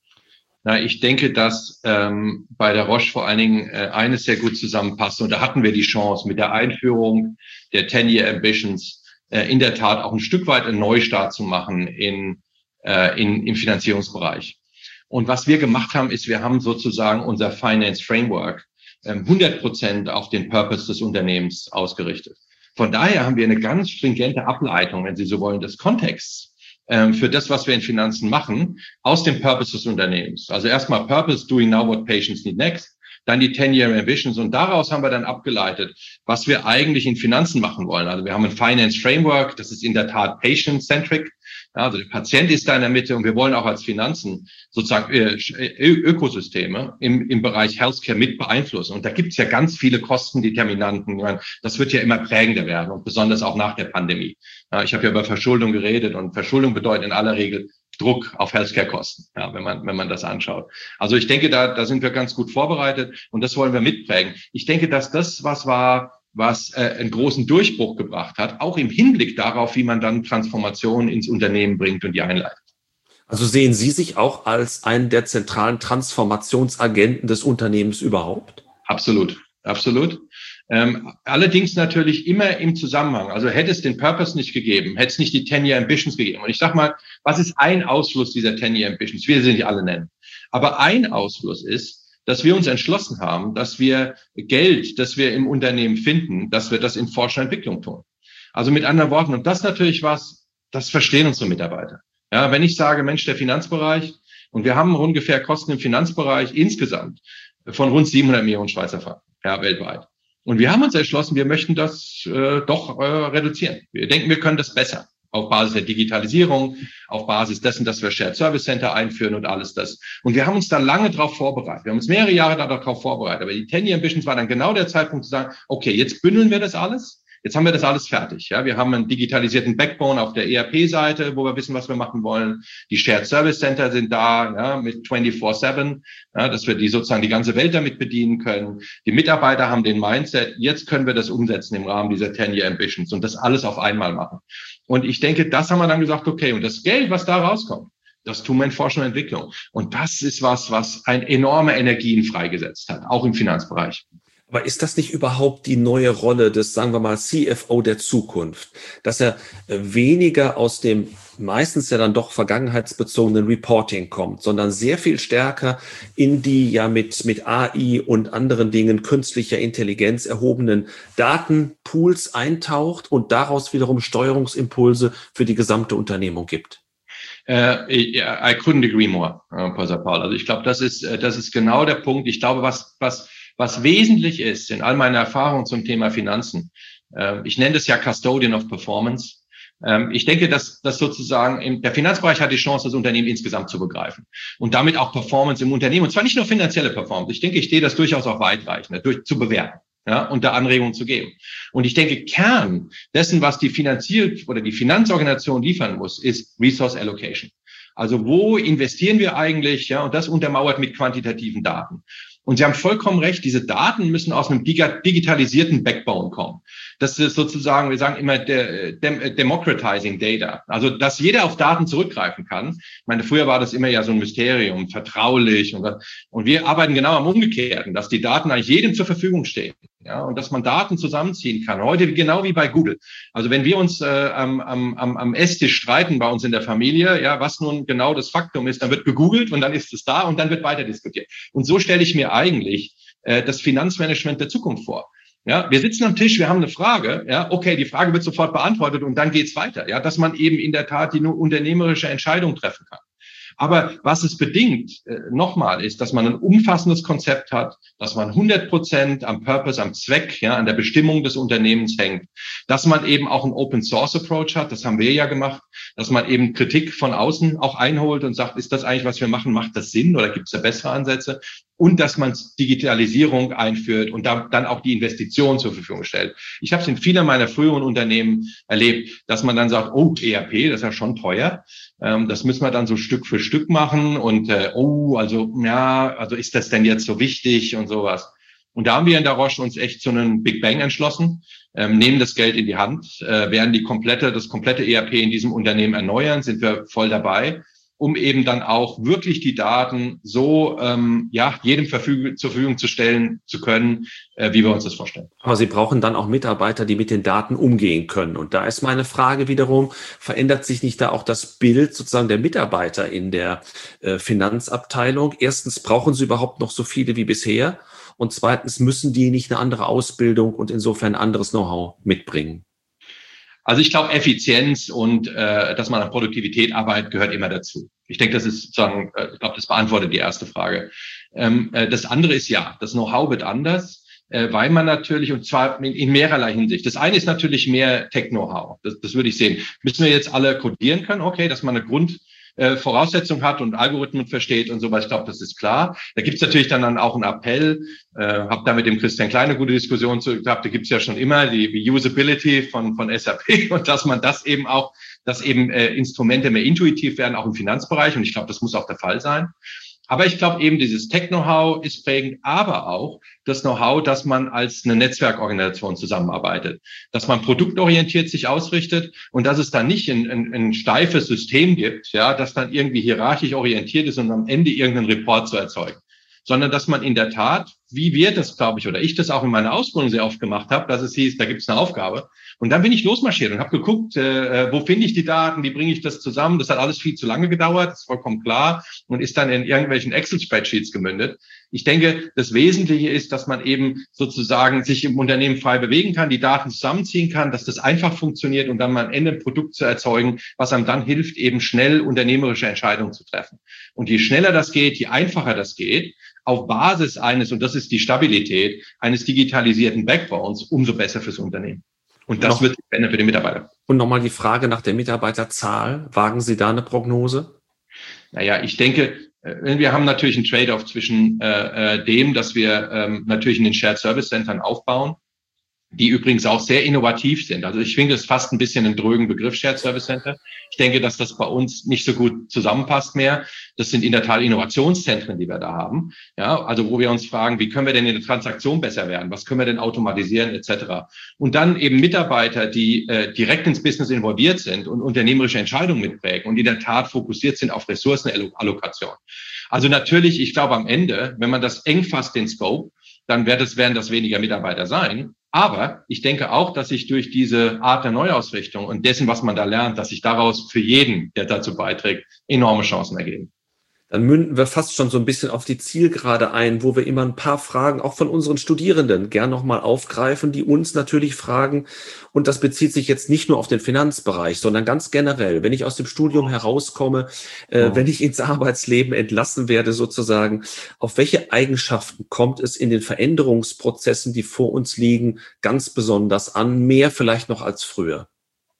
Na, ich denke, dass ähm, bei der Roche vor allen Dingen äh, eines sehr gut zusammenpasst. Und da hatten wir die Chance mit der Einführung der ten-Year Ambitions äh, in der Tat auch ein Stück weit einen Neustart zu machen in, äh, in, im Finanzierungsbereich. Und was wir gemacht haben, ist, wir haben sozusagen unser Finance Framework ähm, hundert Prozent auf den Purpose des Unternehmens ausgerichtet. Von daher haben wir eine ganz stringente Ableitung, wenn Sie so wollen, des Kontexts für das, was wir in Finanzen machen, aus dem Purpose des Unternehmens. Also erstmal Purpose, doing now what patients need next, dann die ten-Year Ambitions und daraus haben wir dann abgeleitet, was wir eigentlich in Finanzen machen wollen. Also wir haben ein Finance Framework, das ist in der Tat patient-centric, also der Patient ist da in der Mitte und wir wollen auch als Finanzen sozusagen Ö Ökosysteme im, im Bereich Healthcare mit beeinflussen. Und da gibt es ja ganz viele Kostendeterminanten. Das wird ja immer prägender werden und besonders auch nach der Pandemie. Ich habe ja über Verschuldung geredet und Verschuldung bedeutet in aller Regel Druck auf Healthcare-Kosten, ja, wenn man, wenn man das anschaut. Also ich denke, da, da sind wir ganz gut vorbereitet und das wollen wir mitprägen. Ich denke, dass das was war, was äh, einen großen Durchbruch gebracht hat, auch im Hinblick darauf, wie man dann Transformationen ins Unternehmen bringt und die einleitet. Also sehen Sie sich auch als einen der zentralen Transformationsagenten des Unternehmens überhaupt? Absolut, absolut. Ähm, allerdings natürlich immer im Zusammenhang. Also hätte es den Purpose nicht gegeben, hätte es nicht die ten-Year Ambitions gegeben. Und ich sag mal, was ist ein Ausfluss dieser ten-Year Ambitions? Wir sind die alle nennen. Aber ein Ausfluss ist, dass wir uns entschlossen haben, dass wir Geld, das wir im Unternehmen finden, dass wir das in Forschung und Entwicklung tun. Also mit anderen Worten, und das natürlich was, das verstehen unsere Mitarbeiter. Ja, wenn ich sage, Mensch, der Finanzbereich, und wir haben ungefähr Kosten im Finanzbereich insgesamt von rund siebenhundert Millionen Schweizer Franken, ja, weltweit. Und wir haben uns entschlossen, wir möchten das äh, doch äh, reduzieren. Wir denken, wir können das besser. Auf Basis der Digitalisierung, auf Basis dessen, dass wir Shared Service Center einführen und alles das. Und wir haben uns da lange darauf vorbereitet. Wir haben uns mehrere Jahre darauf vorbereitet. Aber die ten-Year Ambitions war dann genau der Zeitpunkt zu sagen, okay, jetzt bündeln wir das alles. Jetzt haben wir das alles fertig. Ja, wir haben einen digitalisierten Backbone auf der E R P-Seite, wo wir wissen, was wir machen wollen. Die Shared Service Center sind da, ja, mit vierundzwanzig sieben, ja, dass wir die sozusagen die ganze Welt damit bedienen können. Die Mitarbeiter haben den Mindset, jetzt können wir das umsetzen im Rahmen dieser ten-Year Ambitions und das alles auf einmal machen. Und ich denke, das haben wir dann gesagt, okay, und das Geld, was da rauskommt, das tun wir in Forschung und Entwicklung. Und das ist was, was eine enorme Energien freigesetzt hat, auch im Finanzbereich. Aber ist das nicht überhaupt die neue Rolle des, sagen wir mal, C F O der Zukunft? Dass er weniger aus dem meistens ja dann doch vergangenheitsbezogenen Reporting kommt, sondern sehr viel stärker in die ja mit, mit A I und anderen Dingen künstlicher Intelligenz erhobenen Datenpools eintaucht und daraus wiederum Steuerungsimpulse für die gesamte Unternehmung gibt? Uh, I couldn't agree more, uh, Professor Paul. Also ich glaube, das ist, das ist genau der Punkt. Ich glaube, was, was, was wesentlich ist in all meinen Erfahrungen zum Thema Finanzen, uh, ich nenne das ja Custodian of Performance. Um, ich denke, dass, dass sozusagen im, der Finanzbereich hat die Chance, das Unternehmen insgesamt zu begreifen und damit auch Performance im Unternehmen. Und zwar nicht nur finanzielle Performance. Ich denke, ich sehe das durchaus auch weitreichend, durch, zu bewerten. Ja, und da Anregungen zu geben. Und ich denke, Kern dessen, was die Finanziert oder die Finanzorganisation liefern muss, ist Resource Allocation. Also wo investieren wir eigentlich? Ja, und das untermauert mit quantitativen Daten. Und Sie haben vollkommen recht, diese Daten müssen aus einem digitalisierten Backbone kommen. Das ist sozusagen, wir sagen immer, de, de, democratizing data. Also, dass jeder auf Daten zurückgreifen kann. Ich meine, früher war das immer ja so ein Mysterium, vertraulich. Und, und wir arbeiten genau am Umgekehrten, dass die Daten eigentlich jedem zur Verfügung stehen. Ja, und dass man Daten zusammenziehen kann. Heute genau wie bei Google. Also wenn wir uns äh, am, am, am Esstisch streiten bei uns in der Familie, ja, was nun genau das Faktum ist, dann wird gegoogelt und dann ist es da und dann wird weiter diskutiert. Und so stelle ich mir eigentlich äh, das Finanzmanagement der Zukunft vor. Ja, wir sitzen am Tisch, wir haben eine Frage, ja, okay, die Frage wird sofort beantwortet und dann geht's weiter. Ja, dass man eben in der Tat die nur unternehmerische Entscheidung treffen kann. Aber was es bedingt, äh, nochmal, ist, dass man ein umfassendes Konzept hat, dass man hundert Prozent am Purpose, am Zweck, ja, an der Bestimmung des Unternehmens hängt, dass man eben auch einen Open-Source-Approach hat, das haben wir ja gemacht, dass man eben Kritik von außen auch einholt und sagt, ist das eigentlich, was wir machen, macht das Sinn oder gibt es da bessere Ansätze? Und dass man Digitalisierung einführt und da, dann auch die Investitionen zur Verfügung stellt. Ich habe es in vielen meiner früheren Unternehmen erlebt, dass man dann sagt, oh, E R P, das ist ja schon teuer. Ähm, das müssen wir dann so Stück für Stück machen. Und äh, oh, also ja, also ist das denn jetzt so wichtig und sowas. Und da haben wir in der Roche uns echt zu einem Big Bang entschlossen, ähm, nehmen das Geld in die Hand, äh, werden die komplette, das komplette E R P in diesem Unternehmen erneuern, sind wir voll dabei, um eben dann auch wirklich die Daten so ähm, ja jedem Verfügung, zur Verfügung zu stellen zu können, äh, wie wir uns das vorstellen. Aber Sie brauchen dann auch Mitarbeiter, die mit den Daten umgehen können. Und da ist meine Frage wiederum, verändert sich nicht da auch das Bild sozusagen der Mitarbeiter in der äh, Finanzabteilung? Erstens, brauchen Sie überhaupt noch so viele wie bisher? Und zweitens, müssen die nicht eine andere Ausbildung und insofern ein anderes Know-how mitbringen? Also ich glaube, Effizienz und äh, dass man an Produktivität arbeitet, gehört immer dazu. Ich denke, das ist sozusagen, äh, ich glaube, das beantwortet die erste Frage. Ähm, äh, das andere ist ja, das Know-how wird anders, äh, weil man natürlich, und zwar in, in mehrerlei Hinsicht. Das eine ist natürlich mehr Tech-Know-how. Das, das würde ich sehen. Müssen wir jetzt alle codieren können? Okay, dass man eine Grund Äh, Voraussetzung hat und Algorithmen versteht und so weiter. Ich glaube, das ist klar. Da gibt es natürlich dann, dann auch einen Appell. Äh, habe da mit dem Christian Klein eine gute Diskussion zu gehabt. Da gibt es ja schon immer die, die Usability von von S A P und dass man das eben auch, dass eben äh, Instrumente mehr intuitiv werden, auch im Finanzbereich. Und ich glaube, das muss auch der Fall sein. Aber ich glaube eben, dieses Tech-Know-how ist prägend, aber auch das Know-how, dass man als eine Netzwerkorganisation zusammenarbeitet, dass man produktorientiert sich ausrichtet und dass es dann nicht ein, ein, ein steifes System gibt, ja, das dann irgendwie hierarchisch orientiert ist und am Ende irgendeinen Report zu erzeugen, sondern dass man in der Tat, wie wir das, glaube ich, oder ich das auch in meiner Ausbildung sehr oft gemacht habe, dass es hieß, da gibt es eine Aufgabe. Und dann bin ich losmarschiert und habe geguckt, äh, wo finde ich die Daten, wie bringe ich das zusammen. Das hat alles viel zu lange gedauert, das ist vollkommen klar und ist dann in irgendwelchen Excel-Spreadsheets gemündet. Ich denke, das Wesentliche ist, dass man eben sozusagen sich im Unternehmen frei bewegen kann, die Daten zusammenziehen kann, dass das einfach funktioniert und dann mal am Ende ein Produkt zu erzeugen, was einem dann hilft, eben schnell unternehmerische Entscheidungen zu treffen. Und je schneller das geht, je einfacher das geht, auf Basis eines, und das ist die Stabilität, eines digitalisierten Backbones, umso besser fürs Unternehmen. Und das noch, wird ändern für den Mitarbeiter. Und nochmal die Frage nach der Mitarbeiterzahl. Wagen Sie da eine Prognose? Naja, ich denke, wir haben natürlich einen Trade-off zwischen äh, dem, dass wir ähm, natürlich in den Shared Service Centern aufbauen, die übrigens auch sehr innovativ sind. Also ich finde das fast ein bisschen einen drögen Begriff, Shared Service Center. Ich denke, dass das bei uns nicht so gut zusammenpasst mehr. Das sind in der Tat Innovationszentren, die wir da haben. Ja, also wo wir uns fragen, wie können wir denn in der Transaktion besser werden? Was können wir denn automatisieren et cetera. Und dann eben Mitarbeiter, die äh, direkt ins Business involviert sind und unternehmerische Entscheidungen mitprägen und in der Tat fokussiert sind auf Ressourcenallokation. Also natürlich, ich glaube am Ende, wenn man das eng fasst, den Scope, dann wird es, werden das weniger Mitarbeiter sein. Aber ich denke auch, dass sich durch diese Art der Neuausrichtung und dessen, was man da lernt, dass sich daraus für jeden, der dazu beiträgt, enorme Chancen ergeben. Dann münden wir fast schon so ein bisschen auf die Zielgerade ein, wo wir immer ein paar Fragen auch von unseren Studierenden gern nochmal aufgreifen, die uns natürlich fragen. Und das bezieht sich jetzt nicht nur auf den Finanzbereich, sondern ganz generell. Wenn ich aus dem Studium herauskomme, äh, oh. wenn ich ins Arbeitsleben entlassen werde sozusagen, auf welche Eigenschaften kommt es in den Veränderungsprozessen, die vor uns liegen, ganz besonders an, mehr vielleicht noch als früher?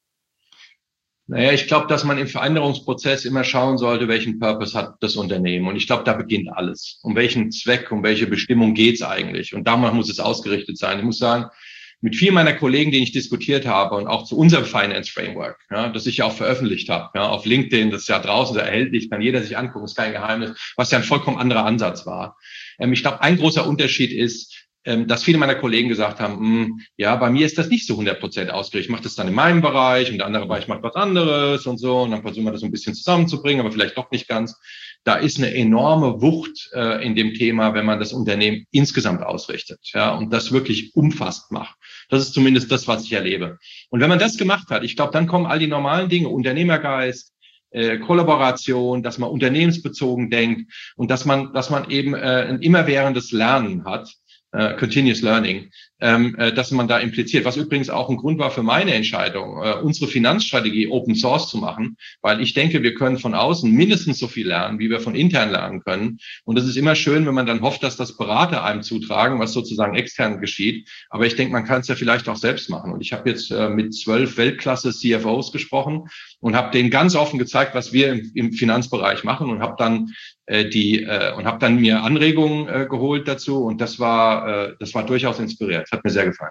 Naja, ich glaube, dass man im Veränderungsprozess immer schauen sollte, welchen Purpose hat das Unternehmen. Und ich glaube, da beginnt alles. Um welchen Zweck, um welche Bestimmung geht's eigentlich? Und damals muss es ausgerichtet sein. Ich muss sagen, mit vielen meiner Kollegen, denen ich diskutiert habe und auch zu unserem Finance Framework, ja, das ich ja auch veröffentlicht habe, ja, auf LinkedIn, das ist ja draußen so erhältlich, kann jeder sich angucken, ist kein Geheimnis, was ja ein vollkommen anderer Ansatz war. Ähm, ich glaube, ein großer Unterschied ist, dass viele meiner Kollegen gesagt haben, ja, bei mir ist das nicht so hundert Prozent ausgerichtet. Ich mache das dann in meinem Bereich und der andere Bereich macht was anderes und so. Und dann versuchen wir das so ein bisschen zusammenzubringen, aber vielleicht doch nicht ganz. Da ist eine enorme Wucht äh, in dem Thema, wenn man das Unternehmen insgesamt ausrichtet, ja, und das wirklich umfassend macht. Das ist zumindest das, was ich erlebe. Und wenn man das gemacht hat, ich glaube, dann kommen all die normalen Dinge, Unternehmergeist, äh, Kollaboration, dass man unternehmensbezogen denkt und dass man, dass man eben äh, ein immerwährendes Lernen hat. Uh, Continuous Learning, ähm, äh, dass man da impliziert, was übrigens auch ein Grund war für meine Entscheidung, äh, unsere Finanzstrategie Open Source zu machen, weil ich denke, wir können von außen mindestens so viel lernen, wie wir von intern lernen können. Und es ist immer schön, wenn man dann hofft, dass das Berater einem zutragen, was sozusagen extern geschieht. Aber ich denke, man kann es ja vielleicht auch selbst machen. Und ich habe jetzt äh, mit zwölf Weltklasse-C F Os gesprochen und habe denen ganz offen gezeigt, was wir im, im Finanzbereich machen und habe dann äh, die äh, und habe dann mir Anregungen äh, geholt dazu. Und das war äh, das war durchaus inspiriert. Das hat mir sehr gefallen.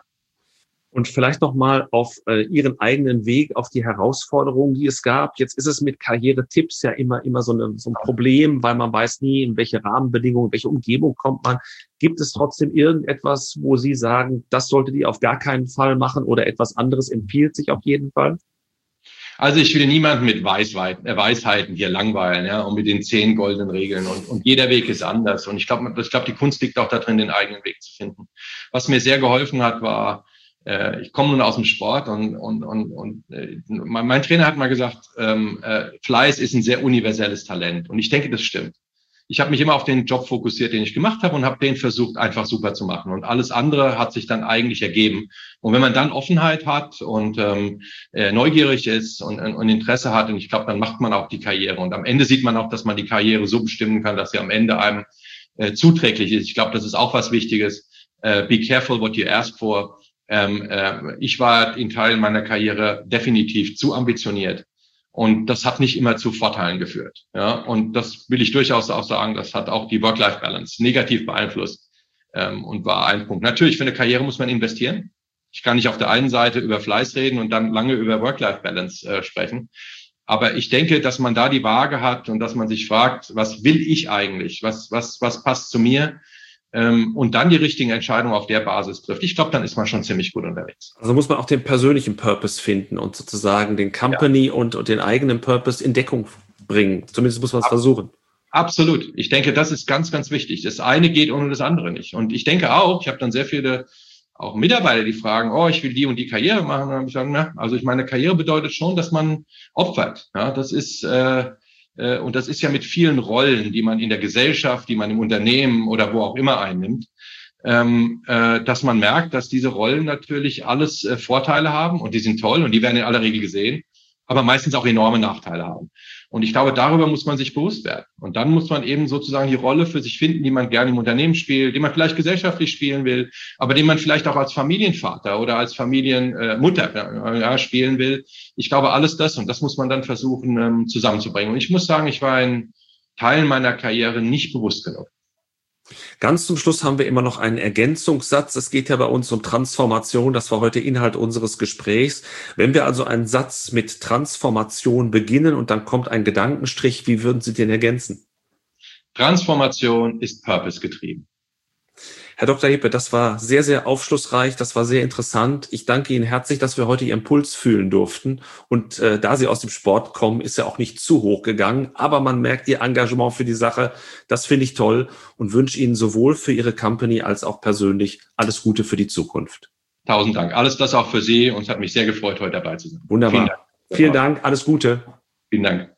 Und vielleicht noch mal auf äh, Ihren eigenen Weg, auf die Herausforderungen, die es gab. Jetzt ist es mit Karrieretipps ja immer immer so, eine, so ein Problem, weil man weiß nie, in welche Rahmenbedingungen, in welche Umgebung kommt man. Gibt es trotzdem irgendetwas, wo Sie sagen, das solltet ihr auf gar keinen Fall machen oder etwas anderes empfiehlt sich auf jeden Fall? Also ich will niemanden mit Weisheit, äh, Weisheiten hier langweilen, ja, und mit den zehn goldenen Regeln. Und, und jeder Weg ist anders. Und ich glaube, ich glaube, die Kunst liegt auch darin, den eigenen Weg zu finden. Was mir sehr geholfen hat, war, äh, ich komme nun aus dem Sport und und und und äh, mein, mein Trainer hat mal gesagt, ähm, äh, Fleiß ist ein sehr universelles Talent. Und ich denke, das stimmt. Ich habe mich immer auf den Job fokussiert, den ich gemacht habe und habe den versucht, einfach super zu machen. Und alles andere hat sich dann eigentlich ergeben. Und wenn man dann Offenheit hat und ähm, äh, neugierig ist und, und Interesse hat, und ich glaube, dann macht man auch die Karriere. Und am Ende sieht man auch, dass man die Karriere so bestimmen kann, dass sie am Ende einem äh, zuträglich ist. Ich glaube, das ist auch was Wichtiges. Äh, be careful what you ask for. Ähm, äh, ich war in Teilen meiner Karriere definitiv zu ambitioniert. Und das hat nicht immer zu Vorteilen geführt. Ja, und das will ich durchaus auch sagen, das hat auch die Work-Life-Balance negativ beeinflusst ähm, und war ein Punkt. Natürlich, für eine Karriere muss man investieren. Ich kann nicht auf der einen Seite über Fleiß reden und dann lange über Work-Life-Balance äh, sprechen. Aber ich denke, dass man da die Waage hat und dass man sich fragt, was will ich eigentlich? Was, was, was passt zu mir? Ähm, und dann die richtigen Entscheidungen auf der Basis trifft. Ich glaube, dann ist man schon ziemlich gut unterwegs. Also muss man auch den persönlichen Purpose finden und sozusagen den Company ja. und, und den eigenen Purpose in Deckung bringen. Zumindest muss man es versuchen. Absolut. Ich denke, das ist ganz, ganz wichtig. Das eine geht ohne das andere nicht. Und ich denke auch, ich habe dann sehr viele auch Mitarbeiter, die fragen, oh, ich will die und die Karriere machen. Und dann habe ich gesagt, na, also ich meine, Karriere bedeutet schon, dass man opfert. Ja, das ist äh, Und das ist ja mit vielen Rollen, die man in der Gesellschaft, die man im Unternehmen oder wo auch immer einnimmt, ähm, äh, dass man merkt, dass diese Rollen natürlich alles äh, Vorteile haben und die sind toll und die werden in aller Regel gesehen, aber meistens auch enorme Nachteile haben. Und ich glaube, darüber muss man sich bewusst werden. Und dann muss man eben sozusagen die Rolle für sich finden, die man gerne im Unternehmen spielt, die man vielleicht gesellschaftlich spielen will, aber die man vielleicht auch als Familienvater oder als Familienmutter äh, ja, spielen will. Ich glaube, alles das, und das muss man dann versuchen ähm, zusammenzubringen. Und ich muss sagen, ich war in Teilen meiner Karriere nicht bewusst genug. Ganz zum Schluss haben wir immer noch einen Ergänzungssatz. Es geht ja bei uns um Transformation. Das war heute Inhalt unseres Gesprächs. Wenn wir also einen Satz mit Transformation beginnen und dann kommt ein Gedankenstrich, wie würden Sie den ergänzen? Transformation ist purpose-getrieben. Herr Doktor Hepe, das war sehr, sehr aufschlussreich, das war sehr interessant. Ich danke Ihnen herzlich, dass wir heute Ihren Puls fühlen durften. Und äh, da Sie aus dem Sport kommen, ist er auch nicht zu hoch gegangen. Aber man merkt Ihr Engagement für die Sache. Das finde ich toll und wünsche Ihnen sowohl für Ihre Company als auch persönlich alles Gute für die Zukunft. Tausend Dank. Alles das auch für Sie und es hat mich sehr gefreut, heute dabei zu sein. Wunderbar. Vielen Dank, Vielen Dank. Alles Gute. Vielen Dank.